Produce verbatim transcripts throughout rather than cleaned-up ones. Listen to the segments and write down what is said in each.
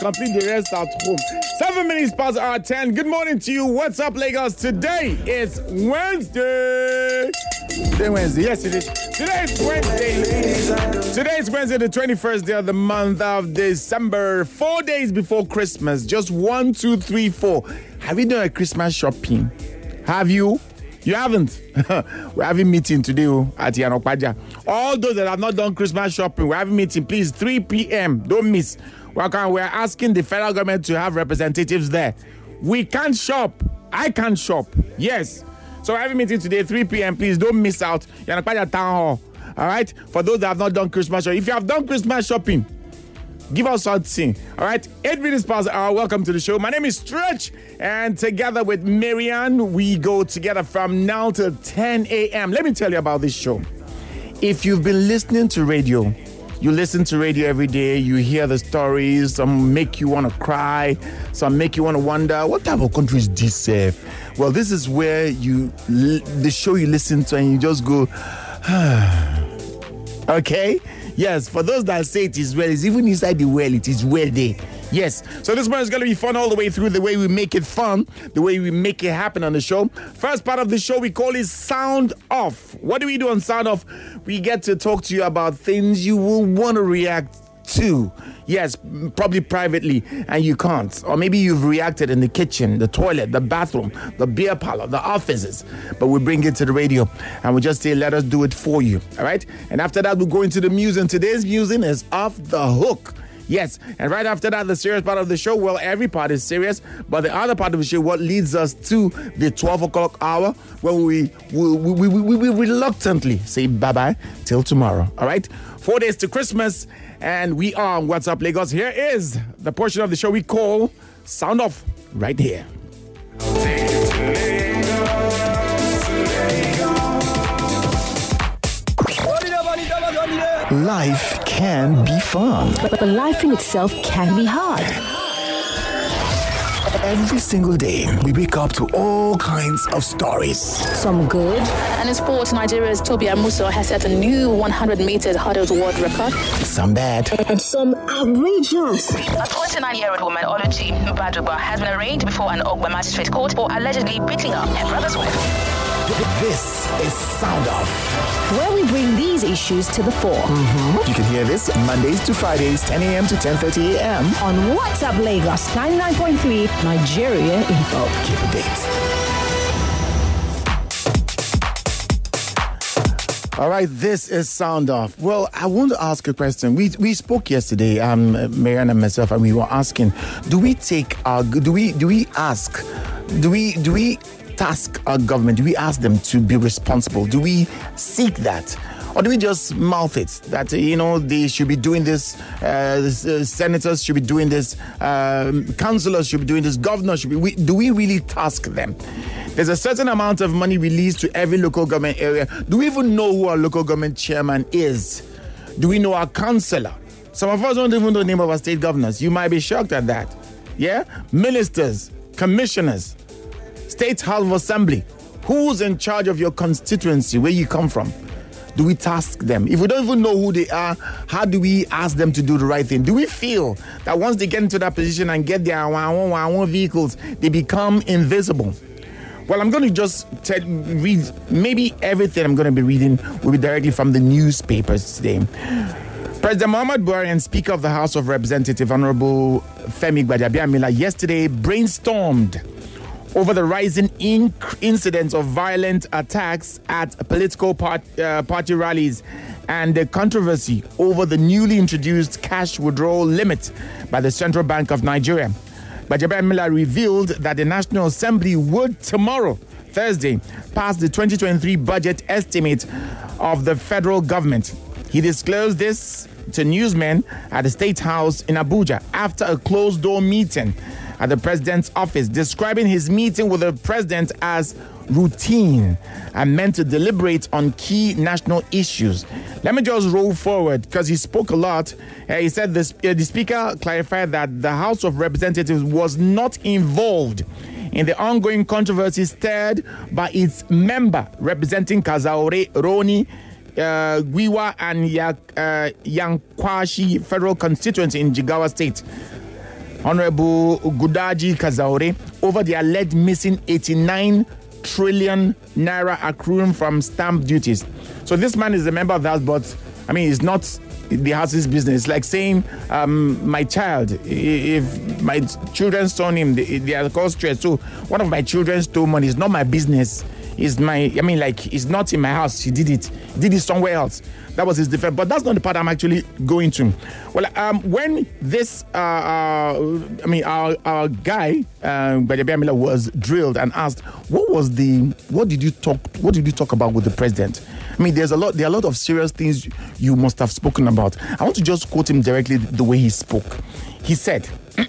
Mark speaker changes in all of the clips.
Speaker 1: complete the rest at home. Seven minutes past our ten. Good morning to you. What's up, Lagos? Today is Wednesday. Today Wednesday. Yes, it is. Today is Wednesday. Today is Wednesday, the twenty-first day of the month of December. Four days before Christmas. Just one, two, three, four. Have you done a Christmas shopping? Have you? You haven't? We're having meeting today at Yanokwaja. All those that have not done Christmas shopping, we're having meeting. Please, three p.m. Don't miss. Welcome. We're asking the federal government to have representatives there. We can't shop. I can't shop. Yes. So we're having meeting today, three p.m. Please don't miss out. Yanokwaja Town Hall. All right? For those that have not done Christmas shopping. If you have done Christmas shopping, give us something. All right? Eight minutes past hour. Welcome to the show. My name is Stretch. And together with Marianne, we go together from now till ten a.m. Let me tell you about this show. If you've been listening to radio, you listen to radio every day, you hear the stories, some make you want to cry, some make you want to wonder, what type of country is this? Uh? Well, this is where you, the show you listen to and you just go, okay? Yes, for those that say it is well, it's even inside the well, it is well there. Yes, so this one is going to be fun all the way through, the way we make it fun, the way we make it happen on the show. First part of the show, we call it Sound Off. What do we do on Sound Off? We get to talk to you about things you will want to react to. Yes, probably privately, and you can't. Or maybe you've reacted in the kitchen, the toilet, the bathroom, the beer parlor, the offices. But we bring it to the radio, and we just say, let us do it for you. All right? And after that, we go into the music. Today's music is Off the Hook. Yes, and right after that, the serious part of the show, well, every part is serious, but the other part of the show, what leads us to the twelve o'clock hour, when we we, we, we, we, we reluctantly say bye-bye till tomorrow, all right? Four days to Christmas, and we are on What's Up Lagos. Here is the portion of the show we call Sound Off, right here.
Speaker 2: Life can be fun,
Speaker 3: but, but life in itself can be hard.
Speaker 2: Every single day, we wake up to all kinds of stories.
Speaker 3: Some good.
Speaker 4: And in sports, Nigeria's Tobi Amuso has set a new one hundred meter hurdles world record.
Speaker 2: Some bad.
Speaker 3: And some outrageous.
Speaker 4: A twenty-nine-year-old woman, Oluchi Mbaduba, has been arraigned before an Ogba magistrate court for allegedly beating up her brother's wife.
Speaker 2: This is Sound Off,
Speaker 3: where we bring these issues to the fore.
Speaker 2: Mm-hmm. You can hear this Mondays to Fridays, ten a.m. to ten thirty a.m.
Speaker 3: on What's Up Lagos, ninety-nine point three, Nigeria Info.
Speaker 2: Keep it date.
Speaker 1: All right, this is Sound Off. Well, I want to ask a question. We we spoke yesterday, um, Marianne and myself, and we were asking, do we take our, do we do we ask, do we do we task our government? Do we ask them to be responsible? Do we seek that? Or do we just mouth it that, you know, they should be doing this, uh, the, uh, senators should be doing this, um, councillors should be doing this, governors should be, we, do we really task them? There's a certain amount of money released to every local government area. Do we even know who our local government chairman is? Do we know our councillor? Some of us don't even know the name of our state governors. You might be shocked at that. Yeah? Ministers, commissioners, State House of Assembly. Who's in charge of your constituency, where you come from? Do we task them? If we don't even know who they are, how do we ask them to do the right thing? Do we feel that once they get into that position and get their own vehicles, they become invisible? Well, I'm going to just tell, read, maybe everything I'm going to be reading will be directly from the newspapers today. President Muhammadu Buhari and Speaker of the House of Representatives, Honorable Femi Gbajabiamila, yesterday brainstormed over the rising inc- incidents of violent attacks at political part, uh, party rallies and the controversy over the newly introduced cash withdrawal limit by the Central Bank of Nigeria. Gbajabiamila revealed that the National Assembly would tomorrow, Thursday, pass the twenty twenty-three budget estimate of the federal government. He disclosed this to newsmen at the State House in Abuja after a closed-door meeting at the president's office, describing his meeting with the president as routine and meant to deliberate on key national issues. Let me just roll forward because he spoke a lot. Uh, he said this, uh, the speaker clarified that the House of Representatives was not involved in the ongoing controversy stirred by its member representing Kazaure, Roni, uh, Gwiwa and Yak, uh, Yankwashi federal constituency in Jigawa State. Honorable Gudaji Kazaure, over the alleged missing eighty-nine trillion naira accruing from stamp duties. So this man is a member of the house, but I mean, it's not the house's business. It's like saying, um, my child, if my children stole him, they, they are called stress. So one of my children stole money. It's not my business. It's my, I mean, like, it's not in my house. He did it. He did it somewhere else. That was his defense. But that's not the part I'm actually going to. Well, um, when this, uh, uh, I mean, our, our guy, uh, Gbajabiamila Miller, was drilled and asked, what was the, what did you talk, what did you talk about with the president? I mean, there's a lot, there are a lot of serious things you must have spoken about. I want to just quote him directly the way he spoke. He said,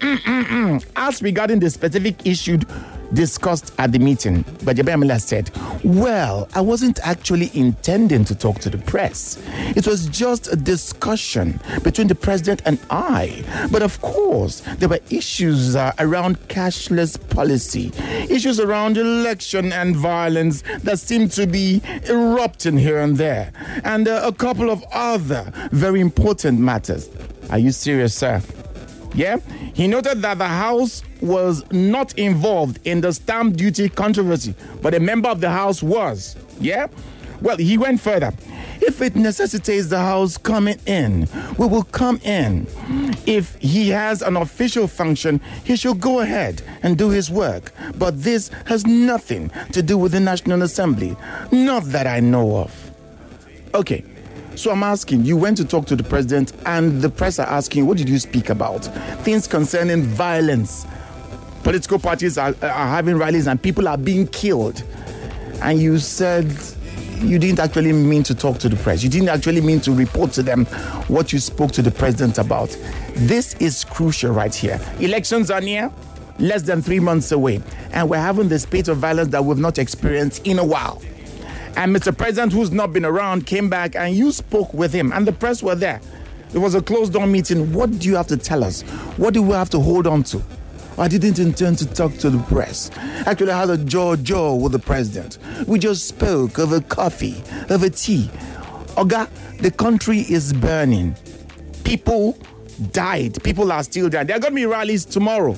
Speaker 1: as regarding the specific issue discussed at the meeting, Gbajabiamila Miller said, well, I wasn't actually intending to talk to the press. It was just a discussion between the president and I. But of course, there were issues uh, around cashless policy, issues around election and violence that seem to be erupting here and there, and uh, a couple of other very important matters. Are you serious, sir? Yeah, he noted that the House was not involved in the stamp duty controversy, but a member of the House was. Yeah, well, he went further. If it necessitates the House coming in, we will come in. If he has an official function, he should go ahead and do his work. But this has nothing to do with the National Assembly, not that I know of. Okay. So I'm asking, you went to talk to the president and the press are asking, what did you speak about? Things concerning violence. Political parties are, are having rallies and people are being killed. And you said you didn't actually mean to talk to the press. You didn't actually mean to report to them what you spoke to the president about. This is crucial right here. Elections are near, less than three months away. And we're having the spate of violence that we've not experienced in a while. And Mister President, who's not been around, came back and you spoke with him and the press were there. It was a closed-door meeting. What do you have to tell us? What do we have to hold on to? I didn't intend to talk to the press. Actually, I had a jaw-jaw with the president. We just spoke over coffee, over tea. Oga, the country is burning. People died. People are still dying. There are going to be rallies tomorrow.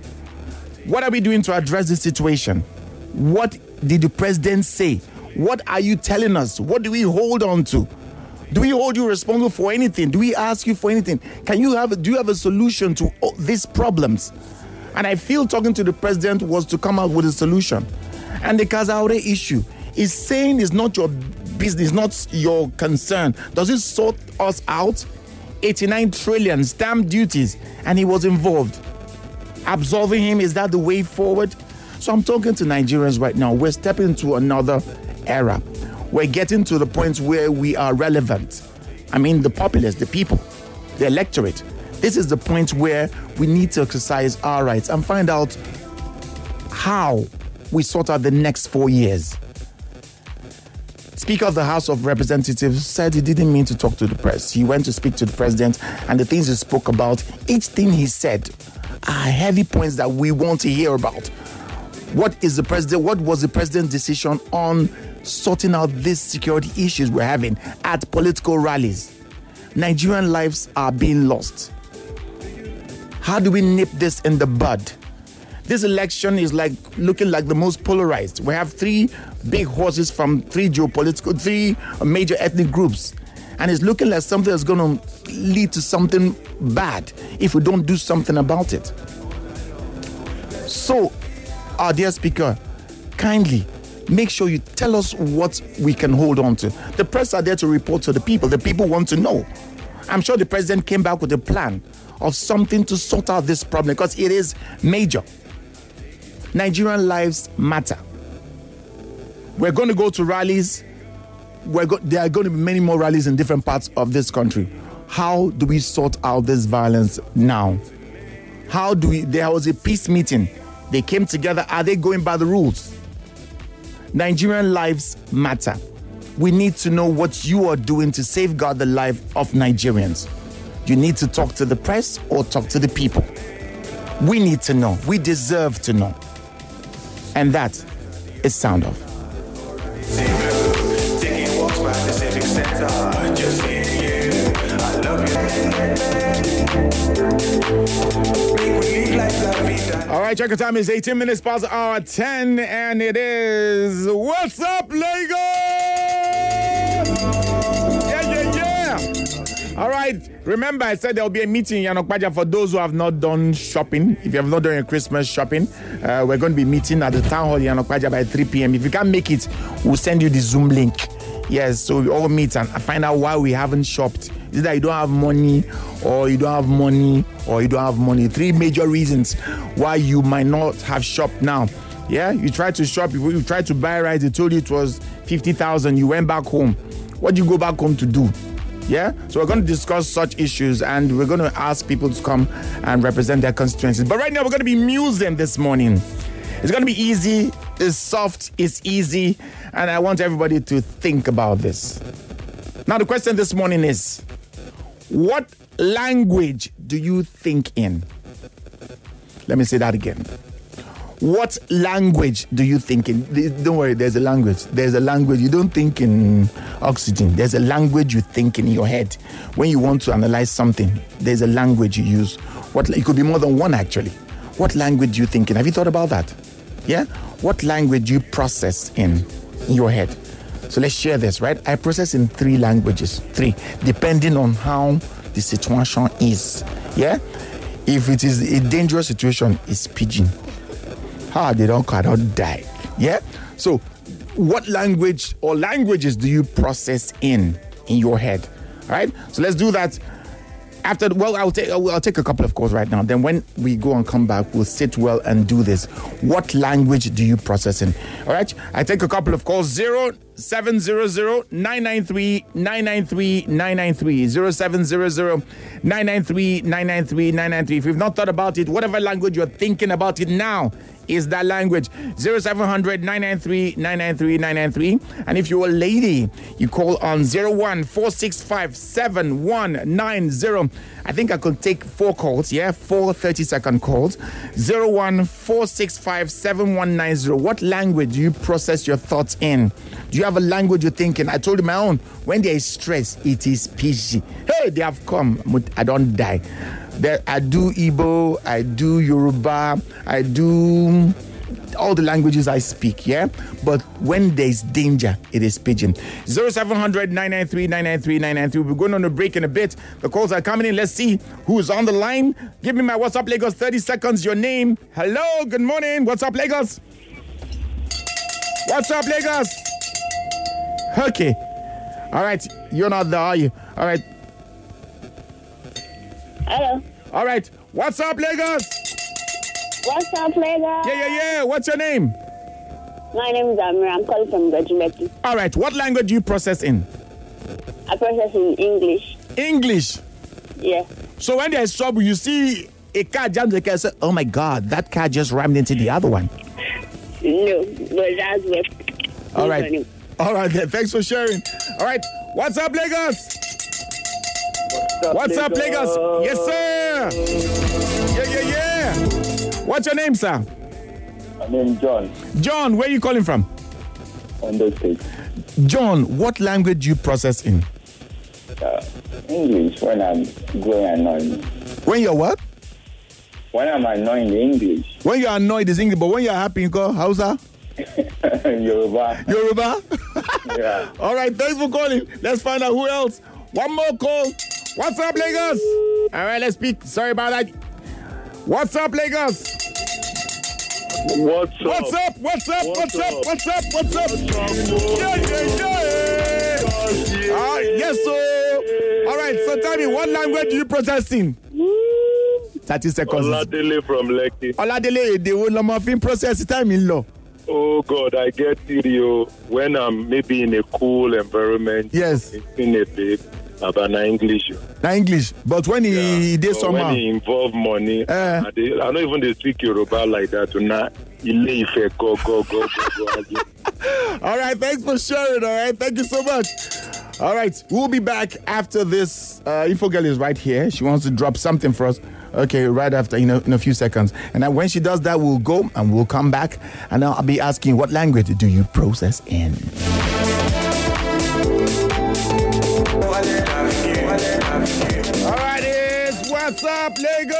Speaker 1: What are we doing to address this situation? What did the president say? What are you telling us? What do we hold on to? Do we hold you responsible for anything? Do we ask you for anything? Can you have, do you have a solution to all these problems? And I feel talking to the president was to come out with a solution. And the Kazaure issue is saying it's not your business, not your concern. Does it sort us out? eighty-nine trillion stamp duties, and he was involved. Absolving him, is that the way forward? So I'm talking to Nigerians right now. We're stepping into another era. We're getting to the point where we are relevant. I mean, the populace, the people, the electorate. This is the point where we need to exercise our rights and find out how we sort out the next four years. Speaker of the House of Representatives said he didn't mean to talk to the press. He went to speak to the president, and the things he spoke about, each thing he said are heavy points that we want to hear about. What is the president? What was the president's decision on sorting out these security issues we're having at political rallies? Nigerian lives are being lost. How do we nip this in the bud? This election is like looking like the most polarized. We have three big horses from three geopolitical, three major ethnic groups. And it's looking like something that's going to lead to something bad if we don't do something about it. So, our dear Speaker, kindly make sure you tell us what we can hold on to. The press are there to report to the people. The people want to know. I'm sure the president came back with a plan of something to sort out this problem because it is major. Nigerian lives matter. We're going to go to rallies. We're go- there are going to be many more rallies in different parts of this country. How do we sort out this violence now? How do we... There was a peace meeting. They came together. Are they going by the rules? Nigerian lives matter. We need to know what you are doing to safeguard the life of Nigerians. You need to talk to the press or talk to the people. We need to know. We deserve to know. And that is Sound Off.
Speaker 5: Taking walks by the civic center, just me and you. I
Speaker 1: All right, check your time. It's eighteen minutes past hour ten, and it is What's Up, Lagos? Yeah, yeah, yeah. All right. Remember, I said there will be a meeting in Yanokpaja for those who have not done shopping. If you have not done your Christmas shopping, uh, we're going to be meeting at the town hall in Yanokpaja by three p.m. If you can't make it, we'll send you the Zoom link. Yes, so we all meet and find out why we haven't shopped. Is that you don't have money, or you don't have money, or you don't have money? Three major reasons why you might not have shopped now. Yeah, you tried to shop, you tried to buy rice, they told you it was fifty thousand, you went back home. What do you go back home to do? Yeah, so we're going to discuss such issues, and we're going to ask people to come and represent their constituencies. But right now, we're going to be musing this morning. It's going to be easy, it's soft, it's easy, and I want everybody to think about this. Now, the question this morning is, what language do you think in? Let me say that again. What language do you think in? Don't worry, there's a language. There's a language. You don't think in oxygen. There's a language you think in your head. When you want to analyze something, there's a language you use. What? It could be more than one, actually. What language do you think in? Have you thought about that? Yeah? What language do you process in, in your head? So let's share this, right? I process in three languages. Three. Depending on how the situation is. Yeah? If it is a dangerous situation, it's pidgin. How they don't cannot die. Yeah? So what language or languages do you process in in your head? All right? So let's do that. After, well, I'll take I'll, I'll take a couple of calls right now. Then when we go and come back, we'll sit well and do this. What language do you process in? All right? I take a couple of calls. zero seven zero zero nine nine three nine nine three nine nine three zero seven zero zero nine nine three nine nine three nine nine three. If you've not thought about it, whatever language you're thinking about it now is that language. zero seven zero zero nine nine three nine nine three nine nine three. And if you're a lady, you call on zero one four six five seven one nine zero. I think I could take four calls, yeah? Four thirty second calls. zero one four six five seven one nine zero. What language do you process your thoughts in? Do you have a language you're thinking? I told you my own. When there is stress, it is P G. Hey, they have come. I don't die. There, I do Igbo, I do Yoruba, I do all the languages I speak, yeah? But when there's danger, it is pidgin. zero seven zero zero nine nine three nine nine three nine nine three. We're going on a break in a bit. The calls are coming in. Let's see who's on the line. Give me my What's Up Lagos, thirty seconds, your name. Hello, good morning. What's up, Lagos? What's up, Lagos? Okay. All right. You're not there, are you? All right.
Speaker 5: Hello.
Speaker 1: All right. What's up, Lagos?
Speaker 5: What's up, Lagos?
Speaker 1: Yeah, yeah, yeah. What's your name?
Speaker 5: My name is Amir. I'm calling from Gajimeki.
Speaker 1: All right. What language do you process in?
Speaker 5: I process in English.
Speaker 1: English?
Speaker 5: Yeah.
Speaker 1: So when there's trouble, you see a car jams the car and say, oh my God, that car just rammed into the other one.
Speaker 5: No, but that's what.
Speaker 1: All right. All right. Then. Thanks for sharing. All right. What's up, Lagos? What's up, Lagos? Yes, sir. Yeah, yeah, yeah. What's your name, sir?
Speaker 6: My name is John.
Speaker 1: John, where are you calling from?
Speaker 6: Ondo State.
Speaker 1: John, what language do you process in?
Speaker 6: Uh, English, when I'm going annoyed.
Speaker 1: When you're what?
Speaker 6: When I'm annoying the English.
Speaker 1: When you're annoyed is English, but when you're happy, you call Hausa?
Speaker 6: Yoruba.
Speaker 1: Yoruba?
Speaker 6: Yeah.
Speaker 1: All right, thanks for calling. Let's find out who else. One more call. What's up, Lagos? All right, let's speak. Sorry about that. What's up, Lagos?
Speaker 6: What's up?
Speaker 1: What's up? What's up? What's up? What's up? What's up? Yeah, yeah, yeah. Ah, yes, sir. All right, so tell me, what language do you process in? thirty seconds.
Speaker 6: Oladele from Lekki.
Speaker 1: Oladele, they will not process time in law.
Speaker 6: Oh, God, I get it. When I'm maybe in a cool environment.
Speaker 1: Yes.
Speaker 6: In a babe. About English.
Speaker 1: Na English, but when he,
Speaker 6: yeah.
Speaker 1: he did
Speaker 6: so
Speaker 1: somehow.
Speaker 6: When he involve money,
Speaker 1: uh,
Speaker 6: I, they, I don't even they speak Yoruba like that. Now, go, go, go, go, go.
Speaker 1: All right, thanks for sharing. All right, thank you so much. All right, we'll be back after this. Uh, Info Girl is right here. She wants to drop something for us. Okay, right after, you know, in a few seconds. And then when she does that, we'll go and we'll come back. And I'll be asking, what language do you process in? All right, it's What's Up, Lagos?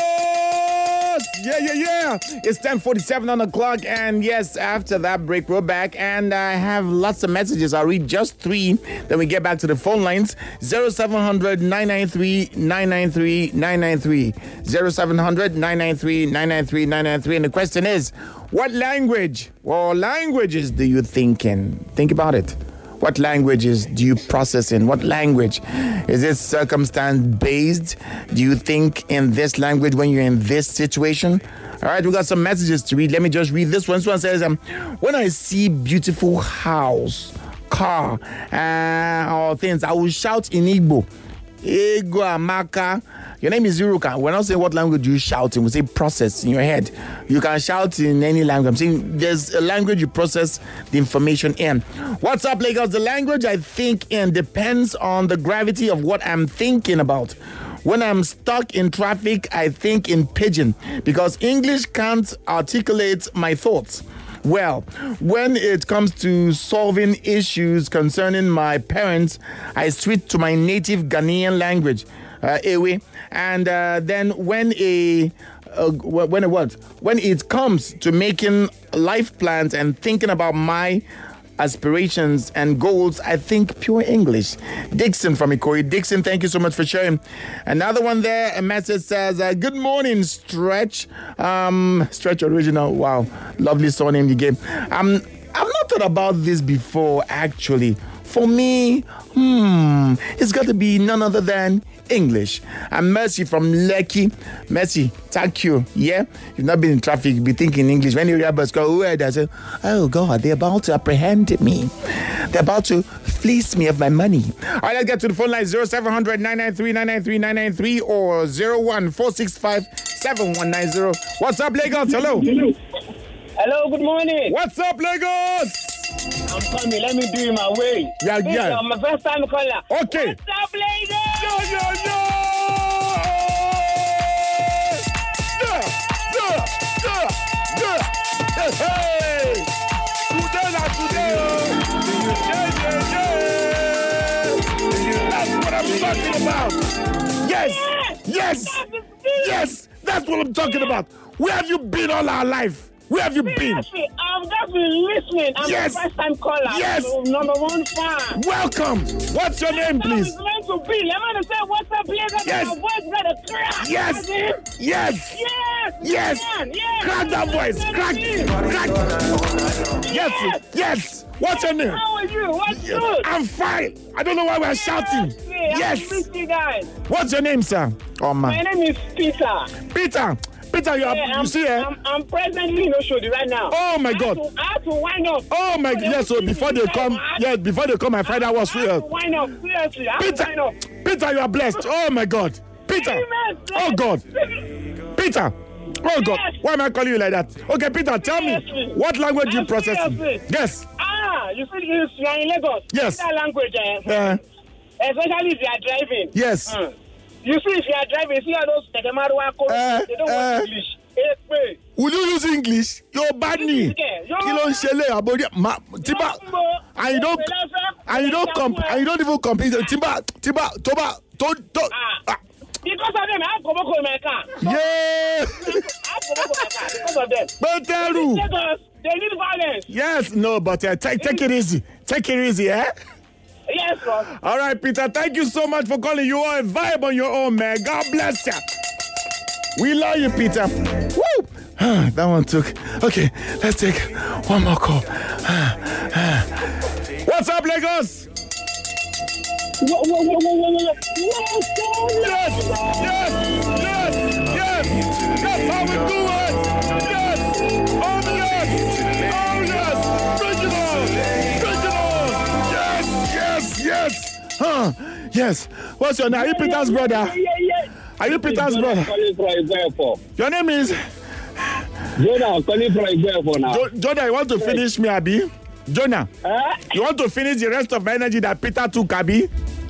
Speaker 1: Yeah, yeah, yeah. It's ten forty-seven on the clock, and yes, after that break, we're back, and I have lots of messages. I'll read just three, then we get back to the phone lines. zero seven hundred, nine nine three, nine nine three, nine nine three. zero seven hundred, nine nine three, nine nine three, nine nine three. And the question is, what language or languages do you think in? Think about it. What languages do you process in? What language? Is it circumstance-based? Do you think in this language when you're in this situation? All right, we got some messages to read. Let me just read this one. This one says, um, when I see beautiful house, car, uh, or things, I will shout in Igbo. Ego Amaka. Your name is Ziruka. We're not saying what language you shout in. We say process in your head. You can shout in any language. I'm saying there's a language you process the information in. What's up, Lagos? The language I think in depends on the gravity of what I'm thinking about. When I'm stuck in traffic, I think in pidgin because English can't articulate my thoughts. Well, when it comes to solving issues concerning my parents, I switch to my native Ghanaian language, uh, Ewe. And uh, then when a uh, when a what? When it comes to making life plans and thinking about my aspirations and goals, I think pure English. Dixon from Ikoyi. Dixon, thank you so much for sharing. Another one there, a message says, uh, good morning, Stretch. Um, Stretch Original. Wow, lovely surname you gave. Um, I've not thought about this before, actually. For me, hmm, it's got to be none other than English. And Mercy from Lekki. Mercy, thank you. Yeah? You've not been in traffic, you'll be thinking English. When you hear bus go, where I say, oh God, they're about to apprehend me. They're about to fleece me of my money. All right, let's get to the phone line. zero seven hundred, nine nine three, nine nine three, nine nine three or zero one four six five, seven one nine zero. What's up, Lagos? Hello.
Speaker 7: Hello, good morning.
Speaker 1: What's up, Lagos?
Speaker 7: I'm coming. Let me do it my way.
Speaker 1: Yeah,
Speaker 7: this
Speaker 1: yeah.
Speaker 7: is my first time caller.
Speaker 1: Okay.
Speaker 7: What's up, ladies?
Speaker 1: Yo, yo, yo! Yeah, yeah, yeah, yeah. Hey, hey. Today, not today. Yeah, yeah, yeah. That's what I'm talking about. Yes, yes, yes. That's what I'm talking about. Where have you been all our life? Where have you been?
Speaker 7: I've just been listening. I'm
Speaker 1: yes.
Speaker 7: the first time caller.
Speaker 1: Yes.
Speaker 7: I'm number one fan.
Speaker 1: Welcome. What's your name, please?
Speaker 7: It's meant to be. I'm going to say, what's up, Lagos?
Speaker 1: Yes.
Speaker 7: My voice got a crack.
Speaker 1: Yes. Yes.
Speaker 7: Yes.
Speaker 1: Yes.
Speaker 7: Yes.
Speaker 1: Crack that voice. Crack. Crack. Yes. Yes. Yes. What's your name?
Speaker 7: How are you? What's good?
Speaker 1: I'm fine. I don't know why we're yes. shouting.
Speaker 7: Yes. I miss you guys.
Speaker 1: What's your name, sir? Oh, man.
Speaker 7: My name is Peter.
Speaker 1: Peter. Peter, you, are,
Speaker 7: yeah,
Speaker 1: you see, eh?
Speaker 7: I'm, I'm presently in Oshodi right now.
Speaker 1: Oh my
Speaker 7: I
Speaker 1: God!
Speaker 7: To, I have to wind up.
Speaker 1: Oh my God! Yes, so before they come, yes, before they come, I find out what's free.
Speaker 7: I have to wind up. Seriously, I have
Speaker 1: Peter,
Speaker 7: to wind up.
Speaker 1: Peter, you are blessed. Oh my God, Peter! Oh God, Peter! Oh God, why am I calling you like that? Okay, Peter, tell me what language do you process? Yes.
Speaker 7: Ah, you see, you are in Lagos.
Speaker 1: Yes.
Speaker 7: That language, uh,
Speaker 1: uh,
Speaker 7: especially if you are driving.
Speaker 1: Yes.
Speaker 7: Mm. You see, if you are driving, see all those Tegemarua codes, uh, they don't uh, want English. Hey,
Speaker 1: will you use English? You're bad me. Kilo nshele abodi ma tiba. And you don't and you don't comp and you don't even compete. Tiba tiba toba to to.
Speaker 7: Ah. Because of them, I have Koboko in my car.
Speaker 1: Yeah.
Speaker 7: I have Koboko in my car because of them.
Speaker 1: But tell you.
Speaker 7: They need violence.
Speaker 1: Yes, no, but uh, take take it easy. Take it easy, eh?
Speaker 7: Yes, sir.
Speaker 1: All right, Peter, thank you so much for calling. You are a vibe on your own, man. God bless you. We love you, Peter. Woo! That one took. Okay, let's take one more call. What's up, Lagos?
Speaker 7: Whoa, whoa, whoa, whoa, whoa, whoa.
Speaker 1: Yes, yes, yes, yes. That's how we do it. Yes. Oh, yes. Oh, yes. Bring it on. Bring it on. Yes, yes, yes. Huh. Yes. What's your name? Are you Peter's brother?
Speaker 7: Yeah, yeah, yeah.
Speaker 1: Are you Peter's brother? Your name is?
Speaker 7: Jonah, I'm calling from Igbo now.
Speaker 1: Jo- Jonah, you want to finish me, Abi? Jonah,
Speaker 7: huh?
Speaker 1: You want to finish the rest of my energy that Peter took, Abi?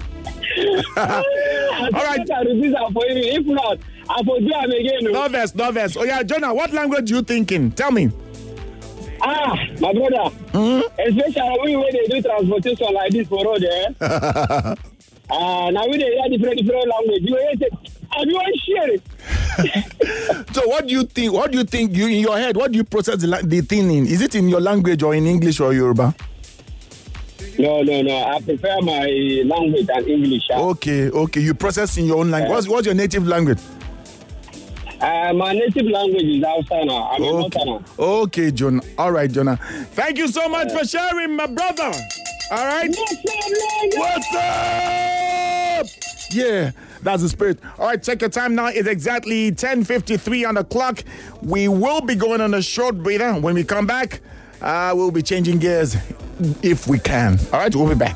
Speaker 1: All right.
Speaker 7: If not, I'll do him again.
Speaker 1: No verse, no verse. Oh yeah, Jonah, what language you thinking? Tell me.
Speaker 7: Ah, my brother. Mm-hmm. Especially when they do transportation like this for road, eh? Ah, now we hear different different language. You hear it. I want share it.
Speaker 1: So what do you think? What do you think you in your head? What do you process the, la- the thing in? Is it in your language or in English or Yoruba?
Speaker 7: No, no, no. I prefer my language and English. Uh.
Speaker 1: Okay, okay. You process in your own language. What's, what's your native language?
Speaker 7: Uh, my native language is Hausa now. I'm a
Speaker 1: Okay,
Speaker 7: Northerner.
Speaker 1: okay, Jonah. All right, Jonah. Thank you so much for sharing, my brother. All right. What's up? Yeah, that's the spirit. All right, check your time now. It's exactly ten fifty-three on the clock. We will be going on a short breather. When we come back, uh, we'll be changing gears if we can. All right, we'll be back.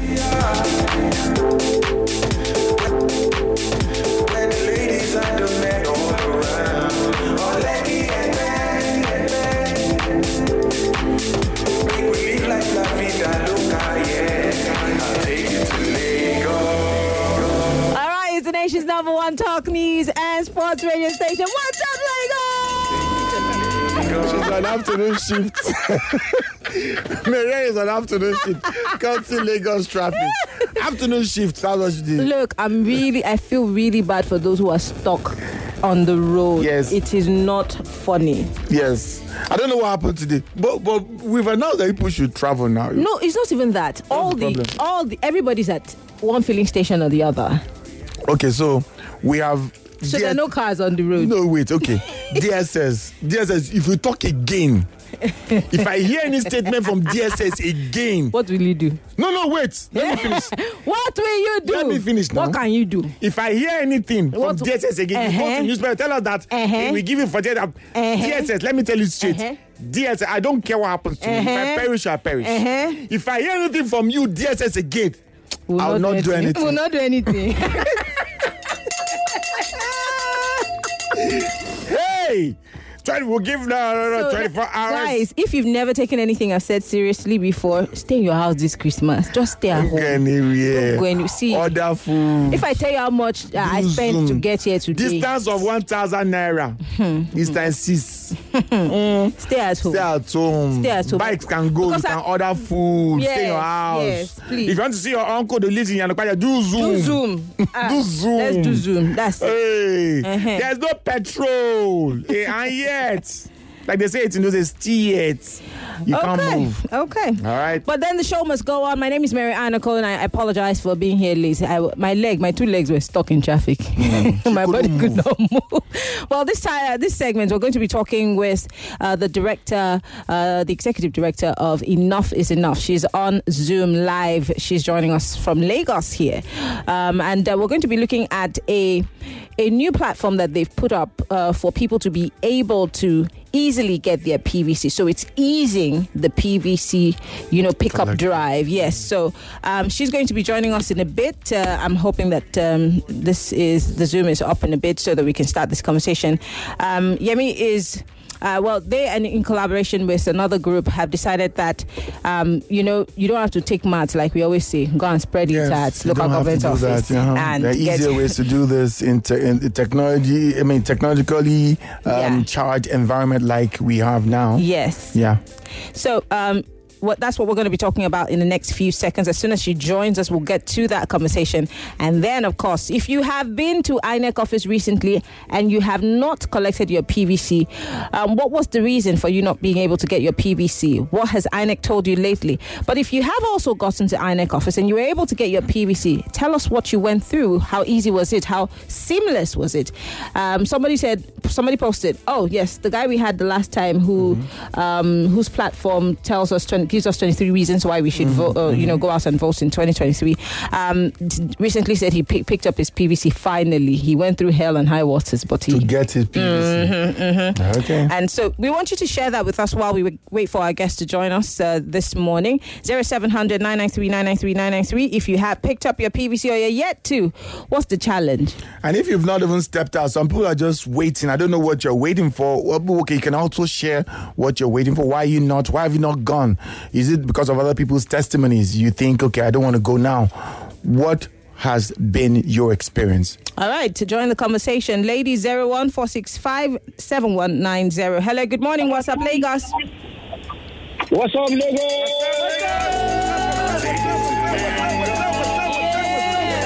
Speaker 3: Nation's number one talk news and sports radio station. What's up, Lagos?
Speaker 1: She's on afternoon shift. Maria is on afternoon shift. Can't see Lagos traffic. Afternoon shift, that's what she did.
Speaker 3: Look, I'm really, I feel really bad for those who are stuck on the road.
Speaker 1: Yes.
Speaker 3: It is not funny.
Speaker 1: Yes. I don't know what happened today. But but we've announced that people should travel now.
Speaker 3: No, it's not even that. All
Speaker 1: the
Speaker 3: the,
Speaker 1: problem.
Speaker 3: all the, everybody's at one filling station or the other.
Speaker 1: Okay, so we have...
Speaker 3: So there are no cars on the road.
Speaker 1: No, wait, okay. D S S. D S S, if you talk again, if I hear any statement from D S S again...
Speaker 3: What will you do?
Speaker 1: No, no, wait. Let me finish.
Speaker 3: What will you do?
Speaker 1: Let me finish now.
Speaker 3: What can you do?
Speaker 1: If I hear anything from
Speaker 3: What-
Speaker 1: D S S again, you go
Speaker 3: Uh-huh.
Speaker 1: to newspaper, tell us that
Speaker 3: Uh-huh.
Speaker 1: we give you for that.
Speaker 3: Uh-huh.
Speaker 1: D S S, let me tell you straight.
Speaker 3: Uh-huh.
Speaker 1: D S S, I don't care what happens to me. If I
Speaker 3: Uh-huh.
Speaker 1: perish, I perish.
Speaker 3: Uh-huh.
Speaker 1: If I hear anything from you, D S S again,
Speaker 3: We'll
Speaker 1: I'll not do anything.
Speaker 3: We'll not do anything.
Speaker 1: Hey! twenty, we'll give no, no, no,
Speaker 3: So,
Speaker 1: twenty-four hours.
Speaker 3: Guys, if you've never taken anything I've said seriously before, stay in your house this Christmas. Just stay at
Speaker 1: Don't go
Speaker 3: home.
Speaker 1: anywhere.
Speaker 3: Don't go any- see,
Speaker 1: Order food.
Speaker 3: If I tell you how much uh, I
Speaker 1: Do
Speaker 3: spent
Speaker 1: Zoom.
Speaker 3: to get here today,
Speaker 1: Distance of one thousand naira. This time six.
Speaker 3: stay at home.
Speaker 1: Stay at home.
Speaker 3: Stay at home.
Speaker 1: Bikes can go.
Speaker 3: Because
Speaker 1: you can
Speaker 3: I-
Speaker 1: order food.
Speaker 3: Yes,
Speaker 1: stay in your house.
Speaker 3: yes, please.
Speaker 1: If you want to see your uncle that lives in Yanakaya, do Zoom.
Speaker 3: Do Zoom. Ah,
Speaker 1: Do Zoom.
Speaker 3: Let's do Zoom. That's it.
Speaker 1: Hey,
Speaker 3: Uh-huh.
Speaker 1: there's no petrol. Eh, and yet, like they say it in those days, still yet. You can't
Speaker 3: Okay.
Speaker 1: move.
Speaker 3: Okay.
Speaker 1: All right.
Speaker 3: But then the show must go on. My name is Mary Anako, and I apologize for being here late. I, my leg, my two legs were stuck in traffic. my body could not move. Well, this time, uh, this segment, we're going to be talking with uh, the director, uh, the executive director of Enough is Enough. She's on Zoom live. She's joining us from Lagos here, um, and uh, we're going to be looking at a a new platform that they've put up uh, for people to be able to easily get their P V C. So it's easing the P V C, you know, pickup
Speaker 1: Collect.
Speaker 3: drive. Yes. So um, she's going to be joining us in a bit. Uh, I'm hoping that um, this is the Zoom is up in a bit so that we can start this conversation. Um, Yemi is. Uh, well, they and in collaboration with another group have decided that, um, you know, you don't have to take maths like we always say. Go and spread it at
Speaker 1: you
Speaker 3: local
Speaker 1: don't have to
Speaker 3: government
Speaker 1: do
Speaker 3: office.
Speaker 1: that, uh-huh.
Speaker 3: And
Speaker 1: there are
Speaker 3: get-
Speaker 1: easier ways to do this in, te- in technology. I mean, technologically um,
Speaker 3: Yeah.
Speaker 1: charged environment like we have now.
Speaker 3: Yes.
Speaker 1: Yeah.
Speaker 3: So, um, what that's what we're going to be talking about in the next few seconds. As soon as she joins us, we'll get to that conversation. And then, of course, if you have been to I N E C office recently and you have not collected your P V C, um, what was the reason for you not being able to get your P V C? What has I N E C told you lately? But if you have also gotten to I N E C office and you were able to get your P V C, tell us what you went through. How easy was it? How seamless was it? Um, somebody said, somebody posted, oh, yes, the guy we had the last time who, mm-hmm. um, whose platform tells us twenty gives us twenty-three reasons why we should mm-hmm. vote, uh, you know, go out and vote in twenty twenty-three. Um, d- recently said he pick, picked up his P V C. Finally, he went through hell and high waters, but he
Speaker 1: To get his P V C.
Speaker 3: Mm-hmm, mm-hmm.
Speaker 1: Okay.
Speaker 3: And so we want you to share that with us while we wait for our guest to join us uh, this morning. zero seven hundred nine nine three nine nine three nine nine three. If you have picked up your P V C or you're yet to, what's the challenge?
Speaker 1: And if you've not even stepped out, some people are just waiting. I don't know what you're waiting for. Well, okay, you can also share what you're waiting for. Why are you not? Why have you not gone? Is it because of other people's testimonies? You think, okay, I don't want to go now. What has been your experience?
Speaker 3: All right, to join the conversation, ladies, zero one four six five seven one nine zero. Hello, good morning. What's up, Lagos?
Speaker 7: What's up, Lagos?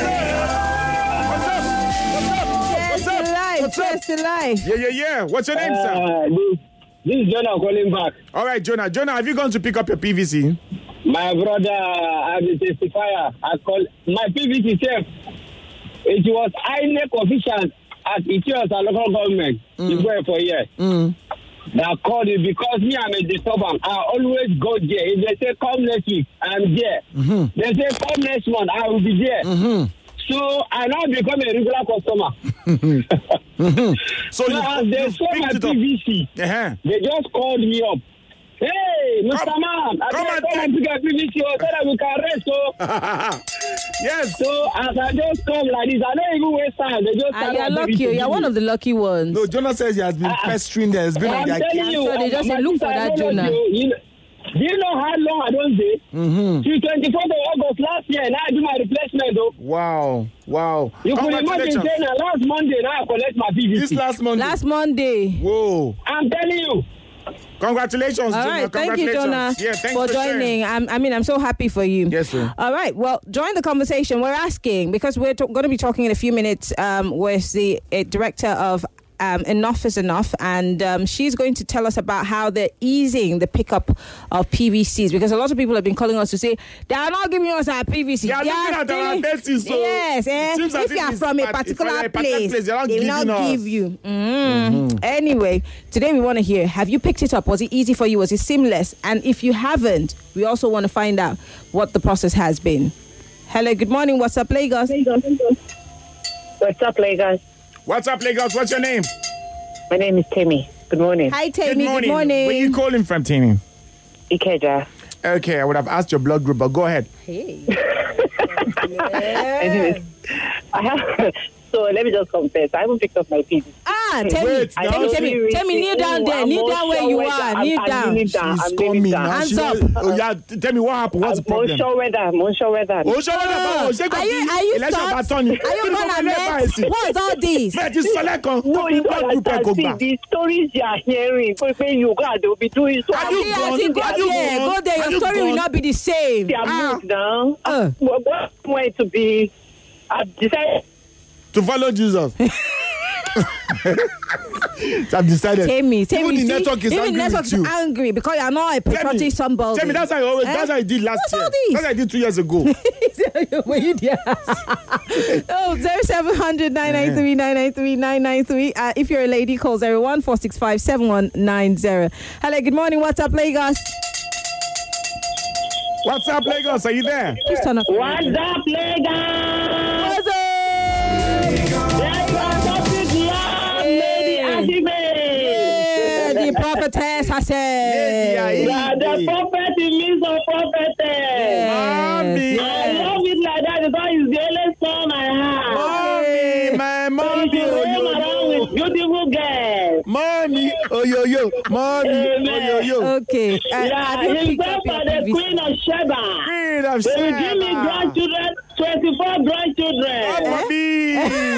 Speaker 3: guy.
Speaker 1: Yeah, yeah, yeah. What's your name, sir?
Speaker 7: Uh, this, this is Jonah calling back.
Speaker 1: All right, Jonah. Jonah, have you gone to pick up your P V C?
Speaker 7: My brother, I'm a testifier. I call my P V C chef. It was I N E C official at Itios, a local government. Mm. You go for a year. Mm. That called it because me, I'm a disturbance. I always go there. If they say come next week, I'm there. Mm-hmm. They say come next month, I will be there. Mm-hmm. So I now become a regular customer.
Speaker 1: mm-hmm. So, so
Speaker 7: you, as they saw my P V C,
Speaker 1: uh-huh.
Speaker 7: they just called me up. Hey, Mister
Speaker 1: Come,
Speaker 7: Man, I
Speaker 1: come
Speaker 7: can't come and pick up P V C so that we can rest. So.
Speaker 1: Yes.
Speaker 7: So as I just come like this, I don't even waste time. They just
Speaker 3: Ah, you're lucky. You're one of the lucky ones.
Speaker 1: No, Jonah says he has been
Speaker 7: Uh,
Speaker 1: pestering there. It's been on
Speaker 7: I'm
Speaker 1: their
Speaker 7: telling
Speaker 1: case.
Speaker 7: you,
Speaker 3: So they just say,
Speaker 7: my
Speaker 3: look for
Speaker 7: sister, I
Speaker 3: that,
Speaker 7: don't know
Speaker 3: Jonah.
Speaker 7: you, you know, do you know how long I don't say?
Speaker 1: Mm-hmm.
Speaker 7: Till twenty-fourth of August last year, now I do my replacement though.
Speaker 1: Wow, wow.
Speaker 7: You could imagine
Speaker 1: Congratulations.
Speaker 7: saying that last Monday now I collect my P V C.
Speaker 1: This last Monday.
Speaker 3: Last Monday.
Speaker 1: Whoa.
Speaker 7: I'm telling you.
Speaker 1: Congratulations,
Speaker 3: All
Speaker 1: Jonah.
Speaker 3: right, thank you,
Speaker 1: Congratulations.
Speaker 3: Jonah,
Speaker 1: Yeah, thanks
Speaker 3: for
Speaker 1: for sharing.
Speaker 3: joining. I'm, I mean, I'm so happy for you.
Speaker 1: Yes, sir.
Speaker 3: All right, well, join the conversation. We're asking, because we're t- going to be talking in a few minutes um, with the uh, director of um, Enough is Enough, and um, she's going to tell us about how they're easing the pickup of P V Cs, because a lot of people have been calling us to say, they are not giving us our P V C.
Speaker 1: They are looking at our basis, so
Speaker 3: yes, eh?
Speaker 1: it seems as
Speaker 3: if you
Speaker 1: if
Speaker 3: are
Speaker 1: it's
Speaker 3: from a
Speaker 1: part- if
Speaker 3: particular
Speaker 1: you're a particular
Speaker 3: place,
Speaker 1: place, they're not
Speaker 3: they will not
Speaker 1: giving us.
Speaker 3: give you. Mm. Anyway, today we want to hear, have you picked it up? Was it easy for you? Was it seamless? And if you haven't, we also want to find out what the process has been. Hello, good morning. What's up, Lagos?
Speaker 5: What's up, Lagos?
Speaker 1: What's up, Lagos? What's your name?
Speaker 5: My name is Timmy. Good morning.
Speaker 3: Hi, Tammy. Good morning.
Speaker 1: Where you calling from, Tammy?
Speaker 5: Ikeja.
Speaker 1: Okay, I would have asked your blood group, but go ahead.
Speaker 3: Hey.
Speaker 5: Anyways, I have. So let me just confess. I haven't picked up my P V C.
Speaker 3: Ah, tell me,
Speaker 1: Wait,
Speaker 3: tell
Speaker 1: now-
Speaker 3: me, tell me, tell me, kneel down there, kneel down where you are, kneel down.
Speaker 1: She's
Speaker 5: I'm
Speaker 1: coming
Speaker 5: kneeling
Speaker 1: now.
Speaker 5: down.
Speaker 3: Hands
Speaker 1: She-
Speaker 3: up.
Speaker 1: Oh, yeah, t- tell me what happened. What's the
Speaker 5: I'm
Speaker 1: problem?
Speaker 5: sure weather. I'm sure weather.
Speaker 1: Oh, show me
Speaker 3: Ah,
Speaker 1: the
Speaker 3: Are you, are you
Speaker 1: election
Speaker 3: stuck?
Speaker 1: baton.
Speaker 3: Are you gonna met? What's all this?
Speaker 1: Mate, it's select on.
Speaker 5: No, you
Speaker 1: blood
Speaker 5: don't
Speaker 1: group
Speaker 5: understand.
Speaker 1: go
Speaker 5: See,
Speaker 1: back.
Speaker 5: the stories you are hearing, when you go, they'll be doing so.
Speaker 1: Have you
Speaker 3: Yeah,
Speaker 1: gone?
Speaker 3: I think
Speaker 1: Have you
Speaker 3: yeah,
Speaker 1: gone?
Speaker 3: go there.
Speaker 1: Have
Speaker 3: Your
Speaker 1: you
Speaker 3: story will
Speaker 1: gone?
Speaker 3: not be the same.
Speaker 5: They are
Speaker 3: Ah.
Speaker 5: moved now.
Speaker 3: Uh.
Speaker 5: What what way to be? I've decided.
Speaker 1: To follow Jesus. So I've decided.
Speaker 3: Tell me, tell
Speaker 1: Even
Speaker 3: me.
Speaker 1: the
Speaker 3: see,
Speaker 1: network is
Speaker 3: even
Speaker 1: angry
Speaker 3: network
Speaker 1: with
Speaker 3: is
Speaker 1: you.
Speaker 3: angry because you're not a
Speaker 1: Tell me,
Speaker 3: patriotic somebody.
Speaker 1: tell me, that's how I always,
Speaker 3: Eh?
Speaker 1: that's how I did last
Speaker 3: What's
Speaker 1: year.
Speaker 3: all this?
Speaker 1: That's how I did two years ago.
Speaker 3: Were you there? Oh, zero seven hundred nine nine three nine nine three nine nine three. Uh, if you're a lady, call zero one four six five seven one nine zero. Hello, good morning. What's up, Lagos?
Speaker 1: What's up, Lagos? Are you there?
Speaker 3: Please turn off. your
Speaker 5: What's
Speaker 3: radio.
Speaker 5: up, Lagos?
Speaker 3: What's up?
Speaker 5: Lady Asime.
Speaker 3: Yeah, the prophetess has said.
Speaker 1: Lady
Speaker 5: Yeah, the prophet means a prophetess.
Speaker 1: Mommy.
Speaker 5: I love it like that because it's the only son I have.
Speaker 1: Mommy, my
Speaker 5: So
Speaker 1: mommy.
Speaker 5: if you
Speaker 1: Oh,
Speaker 5: roam
Speaker 1: yo,
Speaker 5: around
Speaker 1: yo.
Speaker 5: with beautiful girls.
Speaker 1: Mommy. Oh, yo, yo. Mommy. Oh, yo, yo.
Speaker 3: Okay. Uh,
Speaker 5: Yeah,
Speaker 3: have you picked
Speaker 5: himself
Speaker 3: up your
Speaker 5: are the
Speaker 3: P V C?
Speaker 5: queen of Sheba.
Speaker 1: Queen of
Speaker 5: They will give me
Speaker 1: Sheba.
Speaker 5: grandchildren, twenty-four grandchildren.
Speaker 1: Oh, mommy.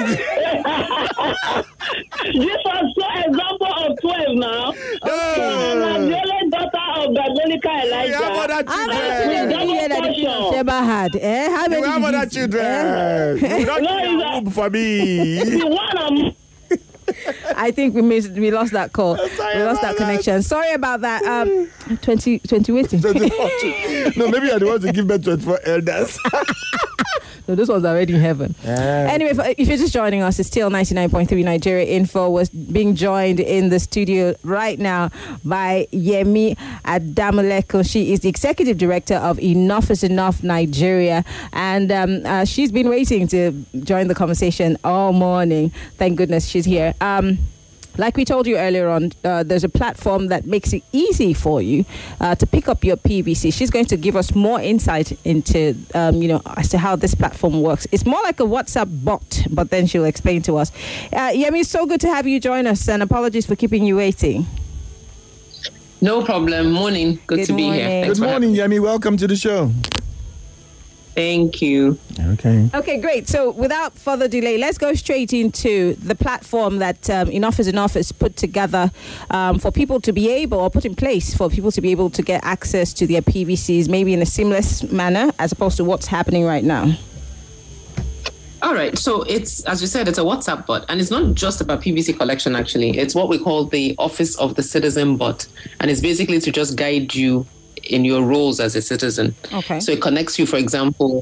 Speaker 5: This was so example of twelve now. So I'm
Speaker 1: Oh.
Speaker 5: the only daughter of Babylonica
Speaker 1: We
Speaker 5: Elijah.
Speaker 1: have other
Speaker 3: How many
Speaker 1: children.
Speaker 3: children did
Speaker 5: Double
Speaker 3: you hear that the queen of
Speaker 5: portion.
Speaker 3: Sheba had? Eh? How many
Speaker 1: We have
Speaker 3: did
Speaker 1: other
Speaker 3: you-
Speaker 1: children.
Speaker 3: eh?
Speaker 1: You don't
Speaker 5: No,
Speaker 1: give
Speaker 5: it's
Speaker 1: a
Speaker 5: a-
Speaker 1: whoop for me.
Speaker 5: The one I'm
Speaker 3: I think we missed, we lost that call.
Speaker 1: Sorry
Speaker 3: We lost
Speaker 1: about
Speaker 3: that connection. Sorry about that. Um, twenty, twenty waiting.
Speaker 1: No, maybe you're the one to give birth to twenty-four elders.
Speaker 3: No, this one's already in heaven.
Speaker 1: Yeah.
Speaker 3: Anyway, if, if you're just joining us, it's still ninety-nine point three Nigeria Info. Was being joined in the studio right now by Yemi Adamuleko. She is the executive director of Enough is Enough Nigeria, and um, uh, she's been waiting to join the conversation all morning. Thank goodness she's here. Um, Like we told you earlier on, uh, there's a platform that makes it easy for you uh, to pick up your P V C. She's going to give us more insight into, um, you know, as to how this platform works. It's more like a WhatsApp bot, but then she'll explain to us. Uh, Yemi, it's so good to have you join us, and apologies for keeping you waiting.
Speaker 8: No problem. Morning. Good,
Speaker 3: Good
Speaker 8: to be
Speaker 3: morning.
Speaker 8: here. Thanks
Speaker 1: Good
Speaker 8: for
Speaker 1: morning, Yemi. Welcome to the show.
Speaker 8: Thank you.
Speaker 1: Okay.
Speaker 3: Okay, great. So without further delay, let's go straight into the platform that um, Enough is Enough has put together um, for people to be able, or put in place for people to be able to get access to their P V Cs, maybe in a seamless manner, as opposed to what's happening right now.
Speaker 8: All right. So it's, as you said, it's a WhatsApp bot. And it's not just about P V C collection, actually. It's what we call the Office of the Citizen bot. And it's basically to just guide you in your roles as a citizen.
Speaker 3: Okay.
Speaker 8: So it connects you, for example,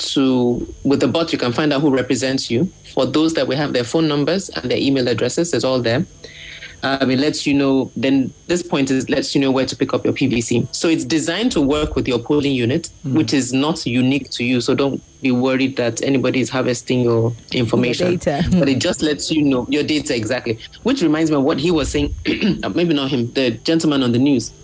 Speaker 8: to, with the bot, you can find out who represents you. For those that we have their phone numbers and their email addresses, it's all there. Um, it lets you know, then this point is lets you know where to pick up your P V C. So it's designed to work with your polling unit, mm. which is not unique to you. So don't be worried that anybody is harvesting your information.
Speaker 3: Your data.
Speaker 8: But it just lets you know your data exactly. Which reminds me of what he was saying, maybe not him, the gentleman on the news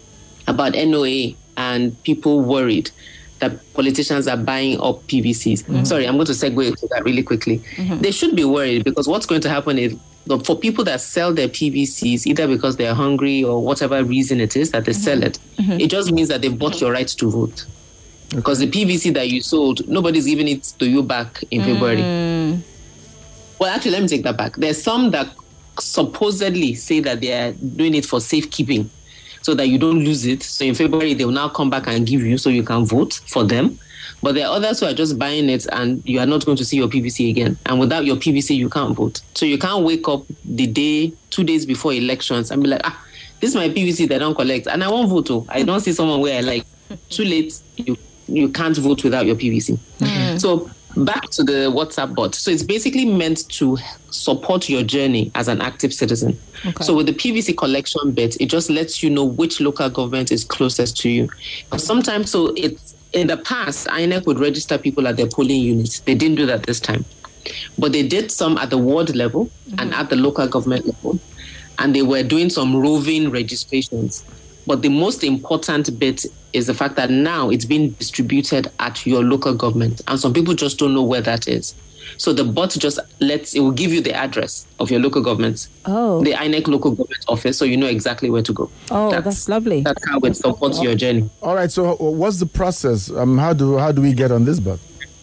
Speaker 8: about N O A and people worried that politicians are buying up P V Cs. Mm-hmm. Sorry, I'm going to segue to that really quickly. Mm-hmm. They should be worried because what's going to happen is for people that sell their P V Cs, either because they're hungry or whatever reason it is that they mm-hmm. sell it, mm-hmm. it just means that they bought your right to vote. Okay. Because the P V C that you sold, nobody's giving it to you back in mm. February. Well, actually, let me take that back. There's some that supposedly say that they're doing it for safekeeping so that you don't lose it. So in February, they will now come back and give you so you can vote for them. But there are others who are just buying it and you are not going to see your P V C again. And without your P V C, you can't vote. So you can't wake up the day, two days before elections and be like, ah, this is my P V C that I don't collect. And I won't vote. Oh. I don't see someone where I like, too late, you, you can't vote without your P V C. Mm-hmm. So back to the WhatsApp bot. So it's basically meant to support your journey as an active citizen. Okay. So with the P V C collection bit, it just lets you know which local government is closest to you. Sometimes, so it's, in the past, I N E C would register people at their polling units. They didn't do that this time. But they did some at the ward level mm-hmm. and at the local government level. And they were doing some roving registrations. But the most important bit is the fact that now it's being distributed at your local government. And some people just don't know where that is. So the bot just lets, it will give you the address of your local government.
Speaker 3: Oh.
Speaker 8: The I N E C local government office, so you know exactly where to go.
Speaker 3: Oh, that's, that's lovely.
Speaker 8: That's how it supports your journey.
Speaker 1: All right, so what's the process? Um, how do how do we get on this bot?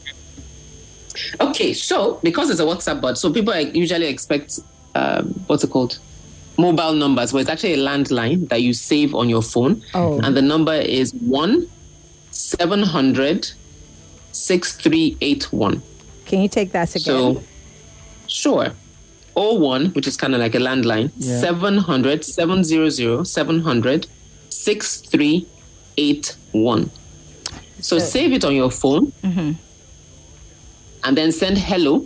Speaker 8: Okay, so because it's a WhatsApp bot, so people usually expect, um, what's it called? Mobile numbers, but it's actually a landline that you save on your phone.
Speaker 3: Oh.
Speaker 8: And the number is one seven hundred six three eight one.
Speaker 3: Can you take that again?
Speaker 8: So, sure. oh one, which is kind of like a landline,
Speaker 1: yeah.
Speaker 8: seven hundred, seven hundred, seven hundred, six three eight one. So, so save it on your phone
Speaker 3: mm-hmm.
Speaker 8: and then send hello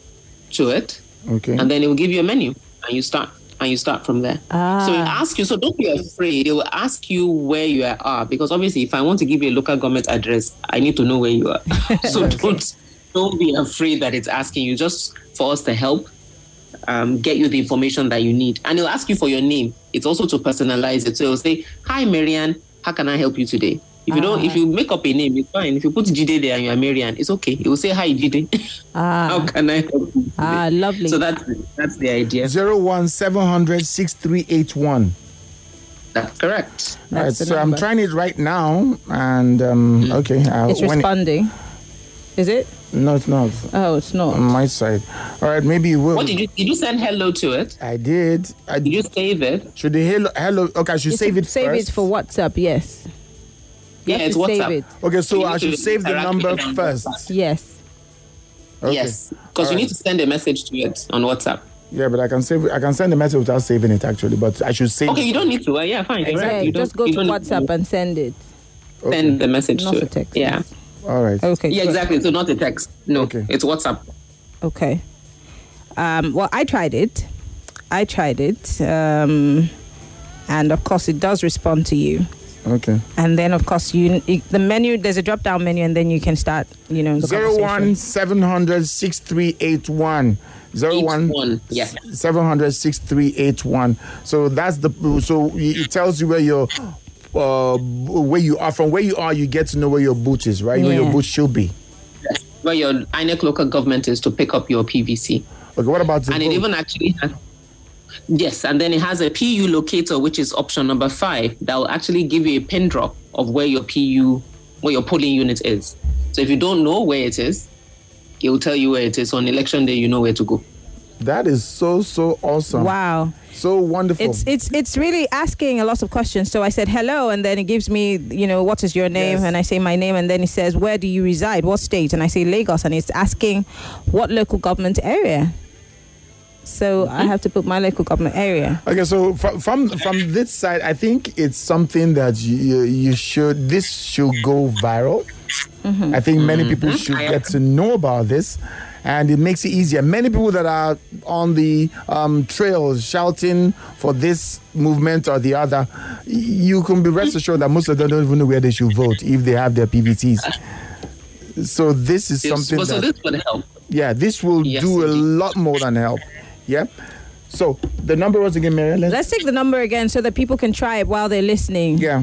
Speaker 8: to it.
Speaker 1: Okay.
Speaker 8: And then it will give you a menu and you start. And you start from there.
Speaker 3: Ah.
Speaker 8: So it asks you, so don't be afraid. It will ask you where you are. Because obviously, if I want to give you a local government address, I need to know where you are. So
Speaker 3: okay.
Speaker 8: don't, don't be afraid that it's asking you, just for us to help um, get you the information that you need. And it'll ask you for your name. It's also to personalize it. So it'll say, hi, Marianne, how can I help you today? If you don't,
Speaker 3: ah.
Speaker 8: if you make up a name, it's fine. If you put Jide there and you're Marianne, it's okay. It will say, hi, Jide.
Speaker 3: Ah.
Speaker 8: How can I help you today?
Speaker 3: Ah, lovely.
Speaker 8: So that's that's the idea.
Speaker 1: Zero one seven hundred six three eight one.
Speaker 8: That's correct.
Speaker 1: All right,
Speaker 3: That's the
Speaker 1: so
Speaker 3: number.
Speaker 1: I'm trying it right now, and um,
Speaker 8: Mm.
Speaker 1: okay, uh,
Speaker 3: It's
Speaker 1: when it-
Speaker 3: responding. Is it?
Speaker 1: no, it's not
Speaker 3: Oh, it's not.
Speaker 1: on my side. All right, maybe it will.
Speaker 8: What did you did you send hello to it?
Speaker 1: I did. I
Speaker 8: Did you save it?
Speaker 1: should the hello hello. Okay, I should
Speaker 3: You
Speaker 1: save
Speaker 3: should
Speaker 1: it
Speaker 3: Save
Speaker 1: first.
Speaker 3: it for WhatsApp, yes. You
Speaker 8: Yeah,
Speaker 3: have
Speaker 8: it's
Speaker 3: to
Speaker 8: WhatsApp.
Speaker 3: Save it.
Speaker 1: Okay, so
Speaker 8: You
Speaker 1: I
Speaker 8: need
Speaker 1: should
Speaker 8: to
Speaker 1: save the
Speaker 8: interact
Speaker 1: number
Speaker 8: with it on
Speaker 1: first.
Speaker 8: WhatsApp.
Speaker 3: Yes.
Speaker 1: Okay.
Speaker 8: Yes, because
Speaker 1: All
Speaker 8: you
Speaker 1: right.
Speaker 8: need to send a message to it on WhatsApp.
Speaker 1: Yeah, but I can save. I can send a message without saving it actually. But I should save.
Speaker 8: Okay, you don't need to. Uh, yeah, fine. you're
Speaker 1: Exactly.
Speaker 8: right.
Speaker 3: Yeah,
Speaker 8: You don't-
Speaker 3: just go
Speaker 8: you
Speaker 3: to
Speaker 8: don't need
Speaker 3: WhatsApp and send it.
Speaker 1: Okay.
Speaker 8: send the message
Speaker 3: Not
Speaker 8: to
Speaker 3: a
Speaker 8: it.
Speaker 3: text.
Speaker 8: Yeah,
Speaker 1: All right.
Speaker 3: Okay.
Speaker 8: yeah,
Speaker 3: good.
Speaker 8: exactly. So not a text. No,
Speaker 1: Okay.
Speaker 8: it's WhatsApp.
Speaker 3: Okay. Um, well, I tried it. I tried it. Um, and of course, it does respond to you.
Speaker 1: Okay.
Speaker 3: And then, of course, you the menu. There's a drop down menu, and then you can start. You know, the
Speaker 1: Zero one
Speaker 3: conversation.
Speaker 1: seven hundred six three eight one. Zero
Speaker 8: Each
Speaker 1: one
Speaker 8: one, yeah.
Speaker 1: seven hundred six three eight one. So that's the so it tells you where your uh where you are. From where you are, you get to know where your booth is, right? Where your
Speaker 3: Yeah.
Speaker 1: booth should be.
Speaker 8: Where your I N E C local government is to pick up your P V C.
Speaker 1: Okay. What about the
Speaker 8: And it
Speaker 1: vote?
Speaker 8: even actually has, yes, and then it has a P U locator, which is option number five, that will actually give you a pin drop of where your P U, where your polling unit is. So if you don't know where it is, it will tell you where it is. So on election day, you know where to go.
Speaker 1: That is so, so awesome.
Speaker 3: Wow.
Speaker 1: So wonderful.
Speaker 3: It's it's it's really asking a lot of questions. So I said hello, and then it gives me, you know, what is your name?
Speaker 1: Yes.
Speaker 3: And I say my name, and then it says, where do you reside? What state? And I say Lagos, and it's asking what local government area. So mm-hmm. I have to put my local government area.
Speaker 1: Okay, so from from, from this side, I think it's something that you you should this should go viral. Mm-hmm. I think many people should get to know about this. And it makes it easier. Many people that are on the um, trails shouting for this movement or the other, you can be rest assured that most of them don't even know where they should vote if they have their P V Ts. So this is
Speaker 8: Yes,
Speaker 1: something
Speaker 8: well,
Speaker 1: that...
Speaker 8: So this would help.
Speaker 1: Yeah, this will
Speaker 8: Yes,
Speaker 1: do
Speaker 8: indeed.
Speaker 1: a lot more than help. Yeah? So the number was again, Mary Ellen?
Speaker 3: Let's take the number again so that people can try it while they're listening.
Speaker 1: Yeah.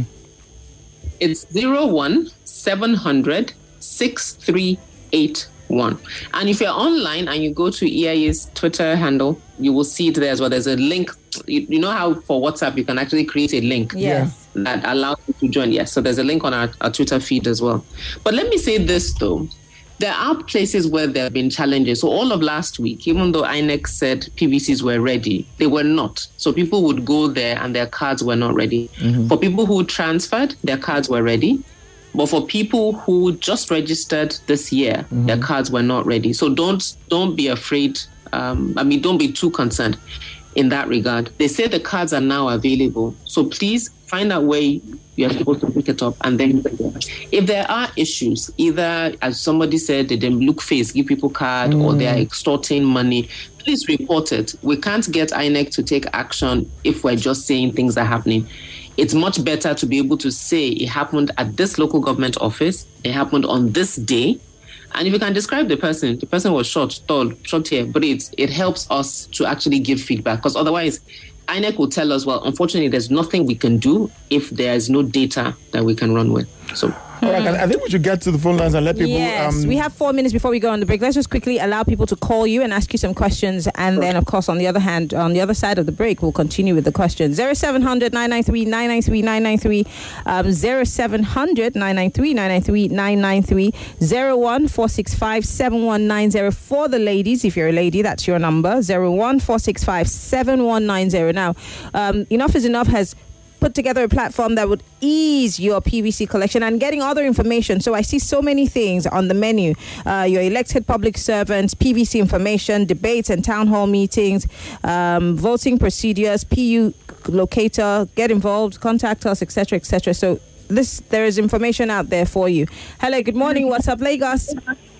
Speaker 8: It's zero one seven hundred six three eight one. And if you're online and you go to E I A's Twitter handle, you will see it there as well. There's a link. You, you know how for WhatsApp you can actually create a link
Speaker 3: Yes.
Speaker 8: that allows you to join. Yes, so there's a link on our, our Twitter feed as well. But let me say this though. There are places where there have been challenges. So all of last week, even though I N E C said P V Cs were ready, they were not. So people would go there and their cards were not ready. Mm-hmm. For people who transferred, their cards were ready. But for people who just registered this year, mm-hmm. their cards were not ready. So don't don't be afraid. Um, I mean, don't be too concerned in that regard. They say the cards are now available. So please find out where you're supposed to pick it up. And then if there are issues, either, as somebody said, they didn't look face, give people card, mm. or they are extorting money, please report it. We can't get I N E C to take action if we're just saying things are happening. It's much better to be able to say it happened at this local government office, it happened on this day. And if you can describe the person, the person was short, tall, short hair, but it, it helps us to actually give feedback. Because otherwise, I N E C will tell us, well, unfortunately, there's nothing we can do if there's no data that we can run with. So.
Speaker 1: All right, I think we should get to the phone lines and let people...
Speaker 3: Yes,
Speaker 1: um,
Speaker 3: we have four minutes before we go on the break. Let's just quickly allow people to call you and ask you some questions. And then, of course, on the other hand, on the other side of the break, we'll continue with the questions. zero seven hundred nine nine three nine nine three nine nine three, um, zero seven hundred nine nine three nine nine three nine nine three, zero one four six five seven one nine zero for the ladies. If you're a lady, that's your number, zero one four six five seven one nine zero. Now, um, Enough is Enough has put together a platform that would ease your P V C collection and getting other information. So I see so many things on the menu. Uh, your elected public servants, P V C information, debates and town hall meetings, um, voting procedures, P U locator, get involved, contact us, et cetera, et cetera. So this, there is information out there for you. Hello, good morning. What's up, Lagos?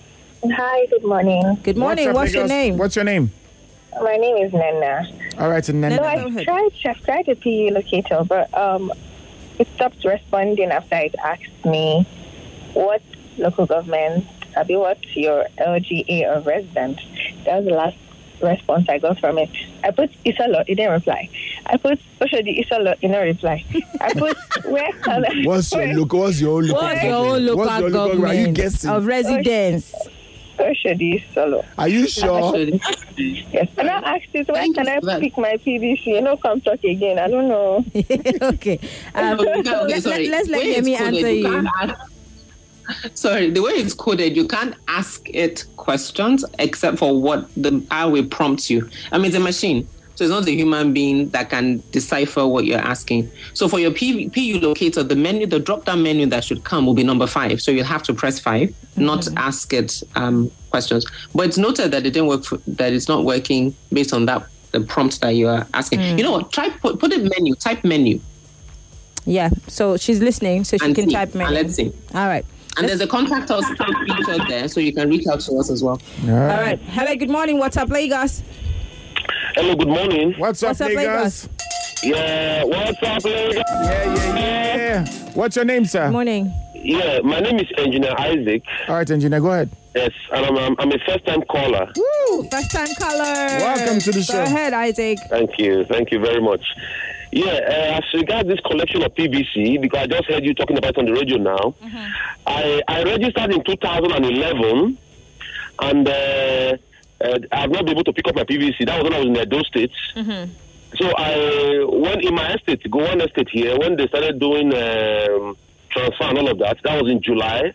Speaker 9: Hi, good morning.
Speaker 3: Good morning.
Speaker 1: What's, up,
Speaker 3: What's your
Speaker 1: Lagos?
Speaker 3: name?
Speaker 1: What's your name?
Speaker 9: My name is Nana.
Speaker 1: All right, and then...
Speaker 9: So I tried, I've tried a P U locator, but um, it stopped responding after it asked me what local government, I mean, what's your L G A of resident. That was the last response I got from it. I put Isolo, it didn't reply. I put Oshodi Isolo, it didn't reply. I put where can I...
Speaker 1: What's your local, what's your own local
Speaker 3: What's your own local
Speaker 1: What's your local
Speaker 3: government
Speaker 1: Are you guessing?
Speaker 3: of residence?
Speaker 9: Oshodi Isolo.
Speaker 1: Are you sure?
Speaker 9: Yes. And I asked it, where can I pick my P V C? You know, come talk again. I don't know.
Speaker 3: Okay. Um,
Speaker 8: Okay,
Speaker 3: let,
Speaker 8: sorry.
Speaker 3: let's let
Speaker 8: The way it's
Speaker 3: Yemi
Speaker 8: coded,
Speaker 3: answer
Speaker 8: you
Speaker 3: you.
Speaker 8: can't ask- Sorry, the way it's coded, you can't ask it questions except for what the highway prompts you. I mean, it's a machine. So it's not a human being that can decipher what you're asking. So for your P U locator, the menu, the drop-down menu that should come will be number five. So you'll have to press five, mm-hmm. not ask it um, questions. But it's noted that it didn't work, for, that it's not working based on that the prompt that you are asking. Mm. You know what? Try put, put it menu, type menu.
Speaker 3: Yeah, so she's listening, so she
Speaker 8: and
Speaker 3: can
Speaker 8: see.
Speaker 3: type menu.
Speaker 8: And let's see.
Speaker 3: All right.
Speaker 8: And there's a contact us feature there, so you can reach out to us as well.
Speaker 1: All right.
Speaker 3: All right. Hello, good morning. What's up, Lagos?
Speaker 6: Hello, good morning.
Speaker 1: What's up,
Speaker 3: What's up,
Speaker 1: Lagos?
Speaker 3: Lagos?
Speaker 6: Yeah, what's up, Lagos?
Speaker 1: Yeah, yeah, yeah. What's your name, sir?
Speaker 3: Good morning.
Speaker 6: Yeah, my name is Engineer Isaac.
Speaker 1: All right, engineer, go ahead.
Speaker 6: Yes, and I'm, I'm, I'm a first-time caller.
Speaker 3: Woo! First time caller.
Speaker 1: Welcome to the show.
Speaker 3: Go ahead, Isaac.
Speaker 6: Thank you. Thank you very much. Yeah, uh, as regards this collection of P V C, because I just heard you talking about it on the radio now, mm-hmm. I, I registered in two thousand eleven, and uh, uh, I've not been able to pick up my P V C. That was when I was in the Edo States. Mm-hmm. So I went in my estate, go one estate here, when they started doing um, transfer and all of that, that was in July.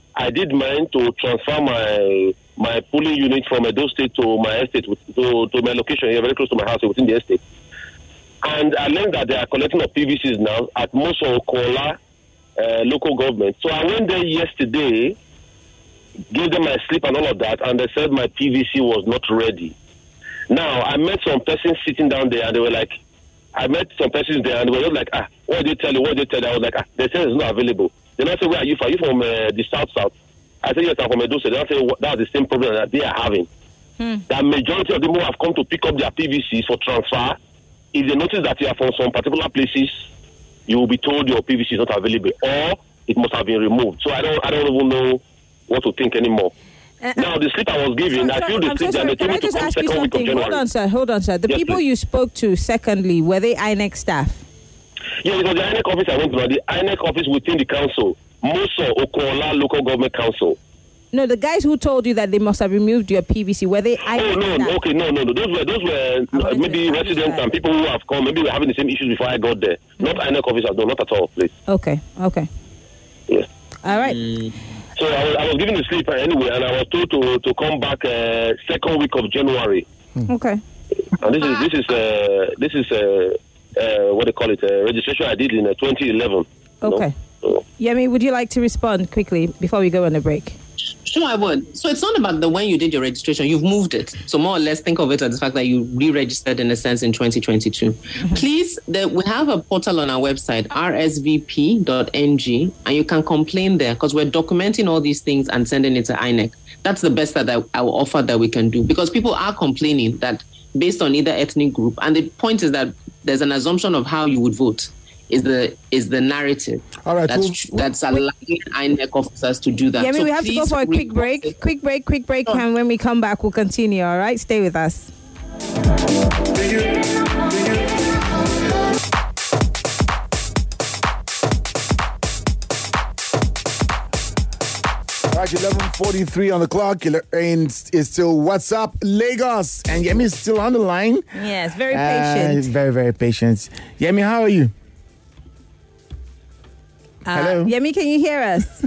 Speaker 6: I did mine to transfer my my polling unit from Edo State to my estate, to, to my location here, very close to my house within the estate. And I learned that they are collecting of P V Cs now at Moso Okola uh, local government. So I went there yesterday, gave them my slip and all of that, and they said my P V C was not ready. Now, I met some persons sitting down there, and they were like, I met some persons there, and they were just like, ah, what did they tell you? What did they tell you? I was like, ah, they said it's not available. Then I said, where are you from? Are you from uh, the South South? I said, yes, I'm from Edo State. They said, that's the same problem that they are having. Hmm. The majority of them who have come to pick up their P V Cs for transfer, if they notice that you are from some particular places, you will be told your P V C is not available, or it must have been removed. So I don't, I don't even know what to think anymore. Uh, now, the slip I was given, so, I feel the slip so that they told me to come second week of January.
Speaker 3: Hold on, sir. Hold on, sir. The yes, people please. you spoke to, secondly, were they I N E C staff?
Speaker 6: Yeah, it was the I N E C office I went to. The I N E C office within the council, Moso Okola Local Government Council.
Speaker 3: No, the guys who told you that they must have removed your P V C, were they I N E C
Speaker 6: Oh, no,
Speaker 3: staff?
Speaker 6: okay, no, no, no. Those were, those were uh, maybe residents and people who have come. Maybe we're having the same issues before I got there. Mm-hmm. Not I N E C officers, no, not at all, please.
Speaker 3: Okay, okay.
Speaker 6: Yes.
Speaker 3: All right.
Speaker 6: Mm. So I was, I was given the slip anyway, and I was told to to come back uh, second week of January.
Speaker 3: Okay.
Speaker 6: And this is this is uh, this is uh, uh, what they call it uh, registration I did in uh, twenty eleven.
Speaker 3: Okay. So, Yemi, would you like to respond quickly before we go on a break?
Speaker 8: Sure, I would. So it's not about the when you did your registration, you've moved it. So more or less think of it as the fact that you re-registered in a sense in twenty twenty-two. Mm-hmm. Please, the, we have a portal on our website, r s v p dot n g, and you can complain there because we're documenting all these things and sending it to I N E C. That's the best that I, I will offer that we can do because people are complaining that based on either ethnic group, and the point is that there's an assumption of how you would vote. Is the is the narrative.
Speaker 1: All right,
Speaker 8: that's, we'll, that's allowing I N E C officers to do that.
Speaker 3: Yeah, I mean,
Speaker 8: so
Speaker 3: we have to go for a quick break. It. Quick break, quick break. Oh. And when we come back, we'll continue. All right, stay with us.
Speaker 1: All right, eleven forty-three on the clock. And it's still What's Up Lagos. And Yemi is still on the line.
Speaker 3: Yes, very patient.
Speaker 1: Uh, very, very patient. Yemi, how are you?
Speaker 3: Uh,
Speaker 1: Hello?
Speaker 3: Yemi, can you hear us?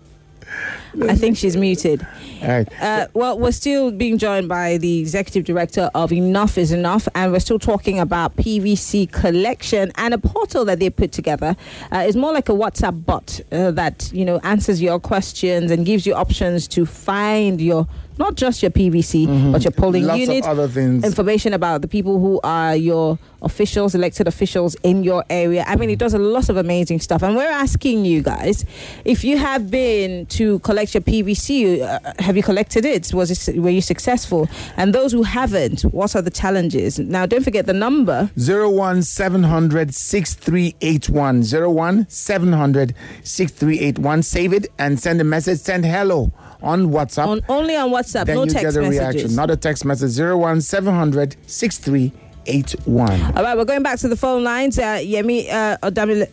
Speaker 3: I think she's muted.
Speaker 1: All right.
Speaker 3: Uh, well, we're still being joined by the executive director of Enough is Enough, and we're still talking about P V C collection and a portal that they put together. Uh, it's more like a WhatsApp bot uh, that, you know, answers your questions and gives you options to find your, not just your P V C, mm-hmm. but your polling
Speaker 1: Lots
Speaker 3: unit,
Speaker 1: of other things.
Speaker 3: Information about the people who are your officials, elected officials in your area. I mean, it does a lot of amazing stuff. And we're asking you guys, if you have been to collect your P V C, uh, have you collected it? Was it, were you successful? And those who haven't, what are the challenges? Now, don't forget the number.
Speaker 1: zero one seven hundred six three eight one. zero one seven hundred six three eight one. Save it and send a message. Send hello on WhatsApp.
Speaker 3: On, only on WhatsApp,
Speaker 1: then
Speaker 3: no
Speaker 1: you
Speaker 3: text
Speaker 1: get a
Speaker 3: messages.
Speaker 1: reaction, not a text message. zero one seven hundred six three eight one.
Speaker 3: All right, we're going back to the phone lines. Uh, Yemi uh, Odamile.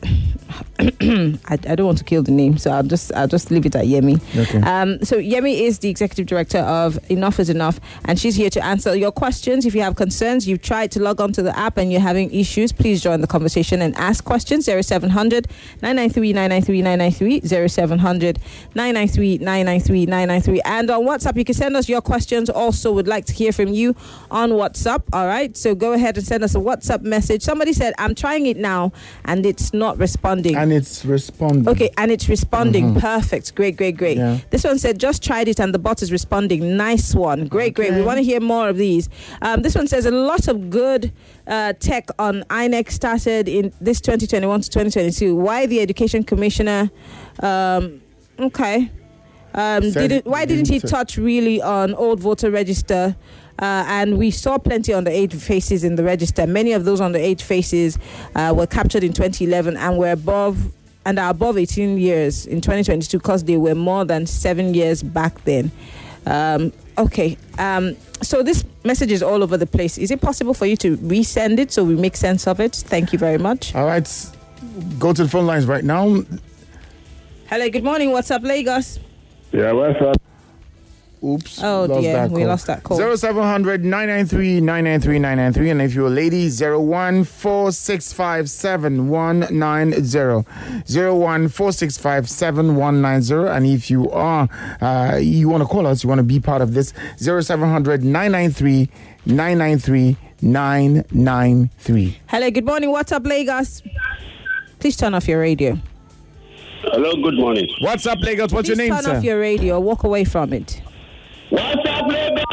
Speaker 3: I, I don't want to kill the name, so I'll just I'll just leave it at Yemi.
Speaker 1: Okay.
Speaker 3: Um, so Yemi is the executive director of Enough is Enough, and she's here to answer your questions. If you have concerns, you've tried to log onto the app and you're having issues, please join the conversation and ask questions. zero seven hundred nine nine three nine nine three nine nine three, zero seven hundred nine nine three nine nine three nine nine three, and on WhatsApp you can send us your questions. Also, would like to hear from you on WhatsApp. All right, so go ahead and send us a WhatsApp message. Somebody said, "I'm trying it now and it's not responding."
Speaker 1: And it's responding.
Speaker 3: Okay, and it's responding.
Speaker 1: Mm-hmm.
Speaker 3: Perfect. Great, great, great.
Speaker 1: Yeah.
Speaker 3: This one said, just tried it and the bot is responding. Nice one. Great, okay. Great. We want to hear more of these. Um, this one says, a lot of good uh, tech on I N E C started in this twenty twenty-one to twenty twenty-two. Why the Education Commissioner... Um, okay. Um, didn't, why didn't he touch really on old voter register? Uh, and we saw plenty on the eight faces in the register. Many of those on the eight faces uh, were captured in twenty eleven and were above and are above eighteen years in twenty twenty-two because they were more than seven years back then. Um, okay. Um, so this message is all over the place. Is it possible for you to resend it so we make sense of it? Thank you very much.
Speaker 1: All right. Go to the phone lines right now.
Speaker 3: Hello. Good morning. What's up, Lagos?
Speaker 10: Yeah, what's up?
Speaker 1: Oops.
Speaker 3: Oh,
Speaker 1: lost
Speaker 3: dear.
Speaker 1: that
Speaker 3: We
Speaker 1: call.
Speaker 3: lost that call.
Speaker 1: zero seven zero zero nine nine three nine nine three nine nine three. And if you're a lady, zero one four six five seven one nine zero. zero one four six five seven one nine zero. And if you are, uh, you want to call us, you want to be part of this, zero seven zero zero nine nine three nine nine three nine nine three.
Speaker 3: Hello, good morning. What's up, Lagos? Please turn off your radio.
Speaker 6: Hello, good morning.
Speaker 1: What's up, Lagos? What's
Speaker 3: Please
Speaker 1: your name,
Speaker 3: turn
Speaker 1: sir?
Speaker 3: off your radio. Walk away from it.
Speaker 6: What's up, Lagos?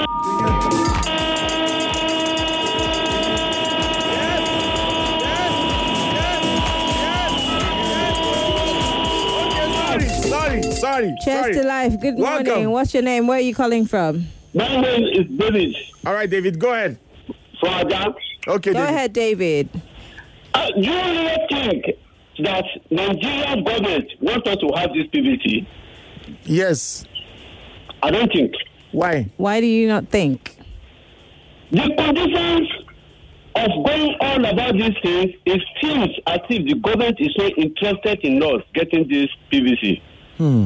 Speaker 1: Sorry, sorry,
Speaker 3: Cheers
Speaker 1: sorry.
Speaker 3: to life. Good morning.
Speaker 1: Welcome.
Speaker 3: What's your name? Where are you calling from?
Speaker 6: My name is David
Speaker 1: All right, David, go ahead.
Speaker 6: Father.
Speaker 1: Okay,
Speaker 3: Go
Speaker 1: David.
Speaker 3: ahead, David.
Speaker 6: Uh, do you really think that Nigerian government wants us to have this P V C?
Speaker 1: Yes.
Speaker 6: I don't think.
Speaker 1: Why?
Speaker 3: Why do you not think?
Speaker 6: The conditions of going on about these things, it seems as if the government is so interested in us getting this P V C.
Speaker 1: Hmm.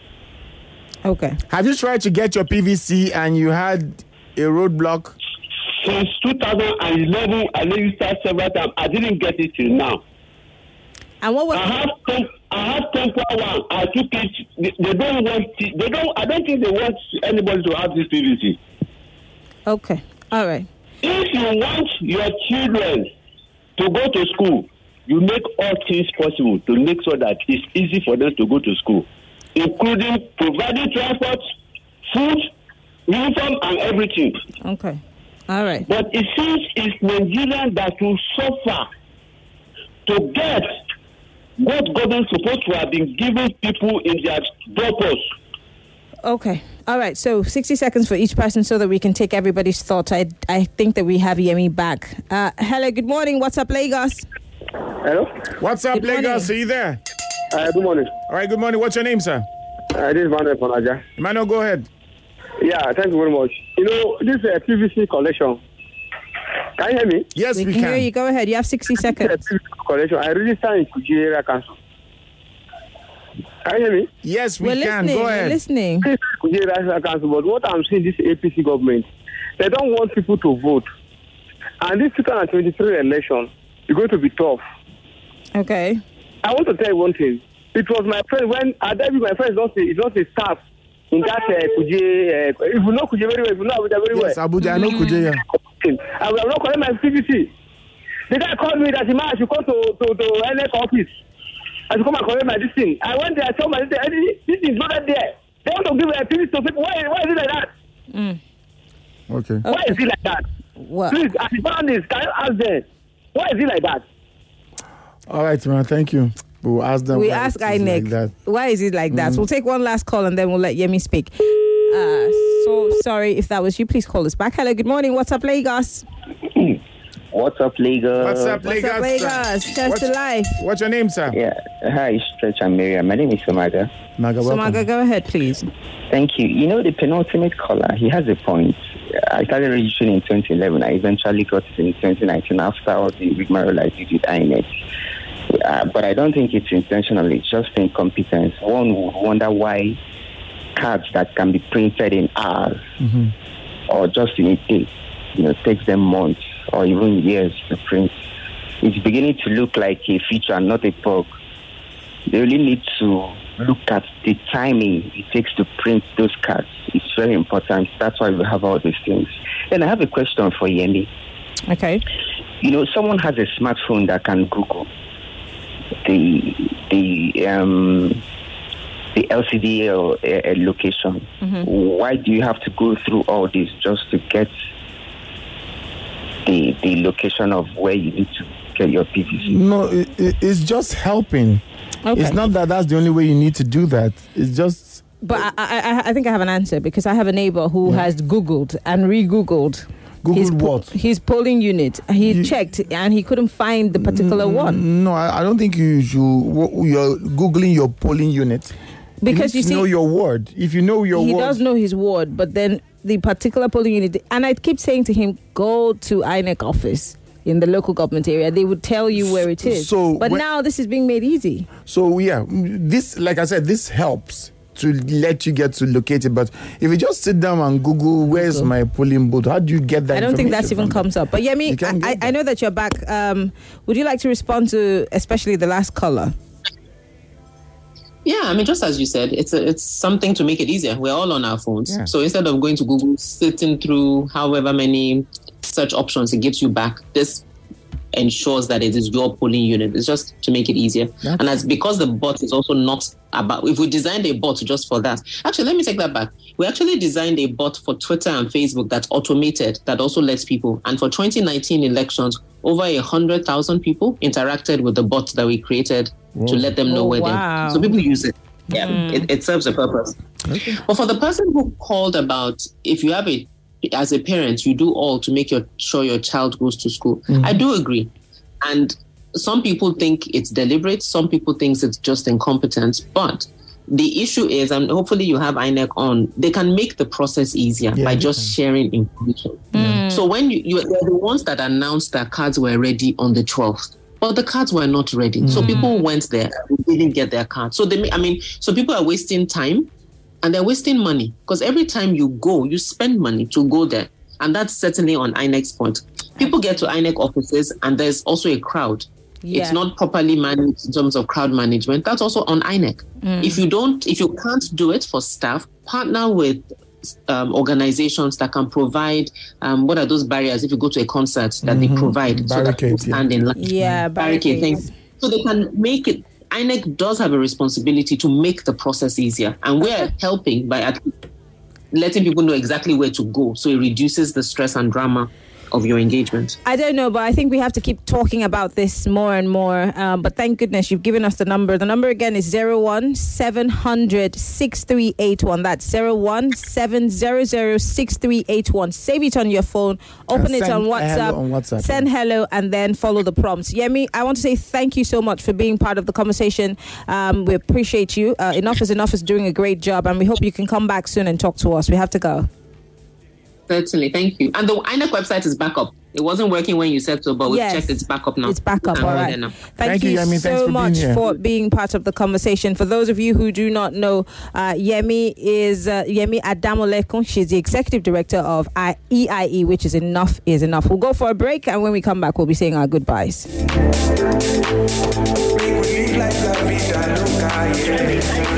Speaker 3: Okay.
Speaker 1: Have you tried to get your P V C and you had a roadblock?
Speaker 6: Since two thousand eleven, I registered several times. I didn't get it till now.
Speaker 3: And what was
Speaker 6: I have temp- I have temporary one. I took it. They, they don't want. It, they don't. I don't think they want anybody to have this P V C.
Speaker 3: Okay. All right.
Speaker 6: If you want your children to go to school, you make all things possible to make sure that it's easy for them to go to school, including providing transport, food, uniform, and everything.
Speaker 3: Okay. All right.
Speaker 6: But it seems it's Nigerians that will suffer to get what government supposed to have been giving people in their purpose.
Speaker 3: Okay. All right. So sixty seconds for each person so that we can take everybody's thoughts. I I think that we have Yemi back. Uh, hello. Good morning. What's up, Lagos?
Speaker 7: Hello?
Speaker 1: What's up,
Speaker 3: Good
Speaker 1: Lagos?
Speaker 3: morning.
Speaker 1: Are you there?
Speaker 7: Uh, good morning.
Speaker 1: All right, good morning. What's your name, sir?
Speaker 7: Uh, this is Manuel from Aja.
Speaker 1: Emmanuel, go ahead.
Speaker 7: Yeah, thank you very much. You know, this uh, P V C collection. Can you hear me?
Speaker 1: Yes,
Speaker 3: We
Speaker 1: we
Speaker 3: can
Speaker 1: can.
Speaker 3: hear you. Go ahead. You have sixty
Speaker 7: This uh,
Speaker 3: seconds.
Speaker 7: P V C collection. I registered in Kuje area council. Can you hear me?
Speaker 1: Yes, we
Speaker 3: We're
Speaker 1: can.
Speaker 3: listening.
Speaker 1: Go
Speaker 3: We're
Speaker 1: ahead.
Speaker 3: listening.
Speaker 7: Kuje area council. But what I'm seeing, this A P C government, they don't want people to vote. And this two thousand twenty-three election is going to be tough.
Speaker 3: Okay.
Speaker 7: I want to tell you one thing. It was my friend when I David, my friend is not a, is not a staff in that uh, Kuje. Uh, if you know Kuje very well, if you know Abuja very well.
Speaker 1: Yes, Abuja. I know Kuje. Yeah.
Speaker 7: I will not collect my P V C. The guy called me that he man I should come to to to N F office. I should come and collect my this thing. I went there. I told my this thing. This is not there. They want to give a P V C to people. Why? Why is it like that?
Speaker 3: Mm.
Speaker 1: Okay.
Speaker 7: Why is it like that?
Speaker 3: What?
Speaker 7: Please, as a journalist, can you ask them? Why is it like that?
Speaker 1: All right, man. Thank you. We'll ask them.
Speaker 3: We
Speaker 1: why
Speaker 3: ask
Speaker 1: it is
Speaker 3: INEC,
Speaker 1: like that.
Speaker 3: why is it like that? So we'll take one last call and then we'll let Yemi speak. Uh, so sorry if that was you. Please call us back. Hello, good morning. What's up, Lagos?
Speaker 10: What's up, Lagos?
Speaker 1: What's up,
Speaker 3: What's
Speaker 1: Lagos?
Speaker 3: up, Lagos? Cheers
Speaker 1: What's,
Speaker 3: to life.
Speaker 1: what's your name, sir?
Speaker 10: Yeah. Hi, Stretch and Miriam. My name is Somaga.
Speaker 1: Maga,
Speaker 3: So,
Speaker 1: welcome.
Speaker 3: Maga, go ahead, please.
Speaker 10: Thank you. You know, the penultimate caller, he has a point. I started registering in twenty eleven. I eventually got it in twenty nineteen after all the rigmarole I did with INEC. Uh, but I don't think it's intentional. It's just incompetence. One would wonder why cards that can be printed in hours
Speaker 1: Mm-hmm.
Speaker 10: or just in a day, you know, takes them months or even years to print. It's beginning to look like a feature and not a bug. They really need to look at the timing it takes to print those cards. It's very important. That's why we have all these things. And I have a question for Yemi.
Speaker 3: Okay.
Speaker 10: You know, someone has a smartphone that can Google the the um the L C D or a, a location.
Speaker 3: Mm-hmm.
Speaker 10: Why do you have to go through all this just to get the the location of where you need to get your P V C?
Speaker 1: No, it, it, it's just helping.
Speaker 3: Okay.
Speaker 1: It's not that that's the only way you need to do that. It's just.
Speaker 3: But I, I, I think I have an answer because I have a neighbor who yeah. has Googled and re-Googled.
Speaker 1: Googled
Speaker 3: his,
Speaker 1: what?
Speaker 3: His polling unit. He you, checked and he couldn't find the particular
Speaker 1: n-
Speaker 3: one.
Speaker 1: No, I, I don't think you should. You're Googling your polling unit.
Speaker 3: Because
Speaker 1: you,
Speaker 3: you
Speaker 1: need to
Speaker 3: see,
Speaker 1: know your ward. If you know your
Speaker 3: he
Speaker 1: ward.
Speaker 3: He does know his ward, but then the particular polling unit. And I keep saying to him, go to INEC office in the local government area. They would tell you where it is.
Speaker 1: So
Speaker 3: but
Speaker 1: when,
Speaker 3: now this is being made easy.
Speaker 1: So, yeah, this, like I said, this helps. to let you get to locate it. But if you just sit down and Google, where's my polling booth? How do you get that?
Speaker 3: I don't think that even
Speaker 1: from
Speaker 3: comes up. But Yemi, I, I, I know that you're back. Um, would you like to respond to especially the last caller?
Speaker 8: Yeah, I mean, just as you said, it's a, it's something to make it easier. We're all on our phones.
Speaker 1: Yeah.
Speaker 8: So instead of going to Google, sitting through however many search options it gives you back, this ensures that it is your polling unit. It's just to make it easier. That's and that's because the bot is also not about, if we designed a bot just for that. Actually, let me take that back. We actually designed a bot for Twitter and Facebook that's automated, that also lets people. And for twenty nineteen elections, over one hundred thousand people interacted with the bot that we created Whoa. to let them know
Speaker 3: oh,
Speaker 8: where
Speaker 3: wow.
Speaker 8: they're. So people use it. Yeah,
Speaker 3: mm.
Speaker 8: it, it serves a purpose. Okay. But for the person who called about, if you have a, as a parent, you do all to make your, sure your child goes to school. Mm-hmm. I do agree. And some people think it's deliberate. Some people think it's just incompetence. But the issue is, and hopefully you have I N E C on, they can make the process easier yeah, by just sharing information. Mm. So when you, you, they're the ones that announced that cards were ready on the twelfth. But the cards were not ready. Mm. So people went there and didn't get their cards. So they, I mean, so people are wasting time and they're wasting money because every time you go, you spend money to go there. And that's certainly on I N E C's point. People get to I N E C offices and there's also a crowd. Yeah. It's not properly managed in terms of crowd management. That's also on I N E C. Mm. If you don't, if you can't do it for staff, partner with um, organizations that can provide, um, what are those barriers if you go to a concert that mm-hmm. they provide so that people stand yeah. in line.
Speaker 3: Yeah, barricade
Speaker 8: things. So they can make it, I N E C does have a responsibility to make the process easier. And we're helping by at least letting people know exactly where to go. So it reduces the stress and drama of your engagement.
Speaker 3: I don't know, but I think we have to keep talking about this more and more. Um, but thank goodness you've given us the number. The number again is zero one seven hundred six three eight one. That's zero one seven hundred six three eight one. Save it on your phone. Open it on WhatsApp.
Speaker 1: on WhatsApp.
Speaker 3: Send hello and then follow the prompts. Yemi, I want to say thank you so much for being part of the conversation. Um, we appreciate you. Uh, Enough is Enough is doing a great job, and we hope you can come back soon and talk to us. We have to go.
Speaker 8: Certainly, thank you. And the I N E C website is back up. It wasn't working when you said so, but we've
Speaker 3: yes.
Speaker 8: checked it's back up now.
Speaker 3: It's back up, all right. Thank,
Speaker 1: thank
Speaker 3: you,
Speaker 1: you Yemi.
Speaker 3: so
Speaker 1: for
Speaker 3: much
Speaker 1: being
Speaker 3: for being part of the conversation. For those of you who do not know, uh, Yemi is uh, Yemi Adamolekun. She's the executive director of E I E, which is Enough is Enough. We'll go for a break, and when we come back, we'll be saying our goodbyes.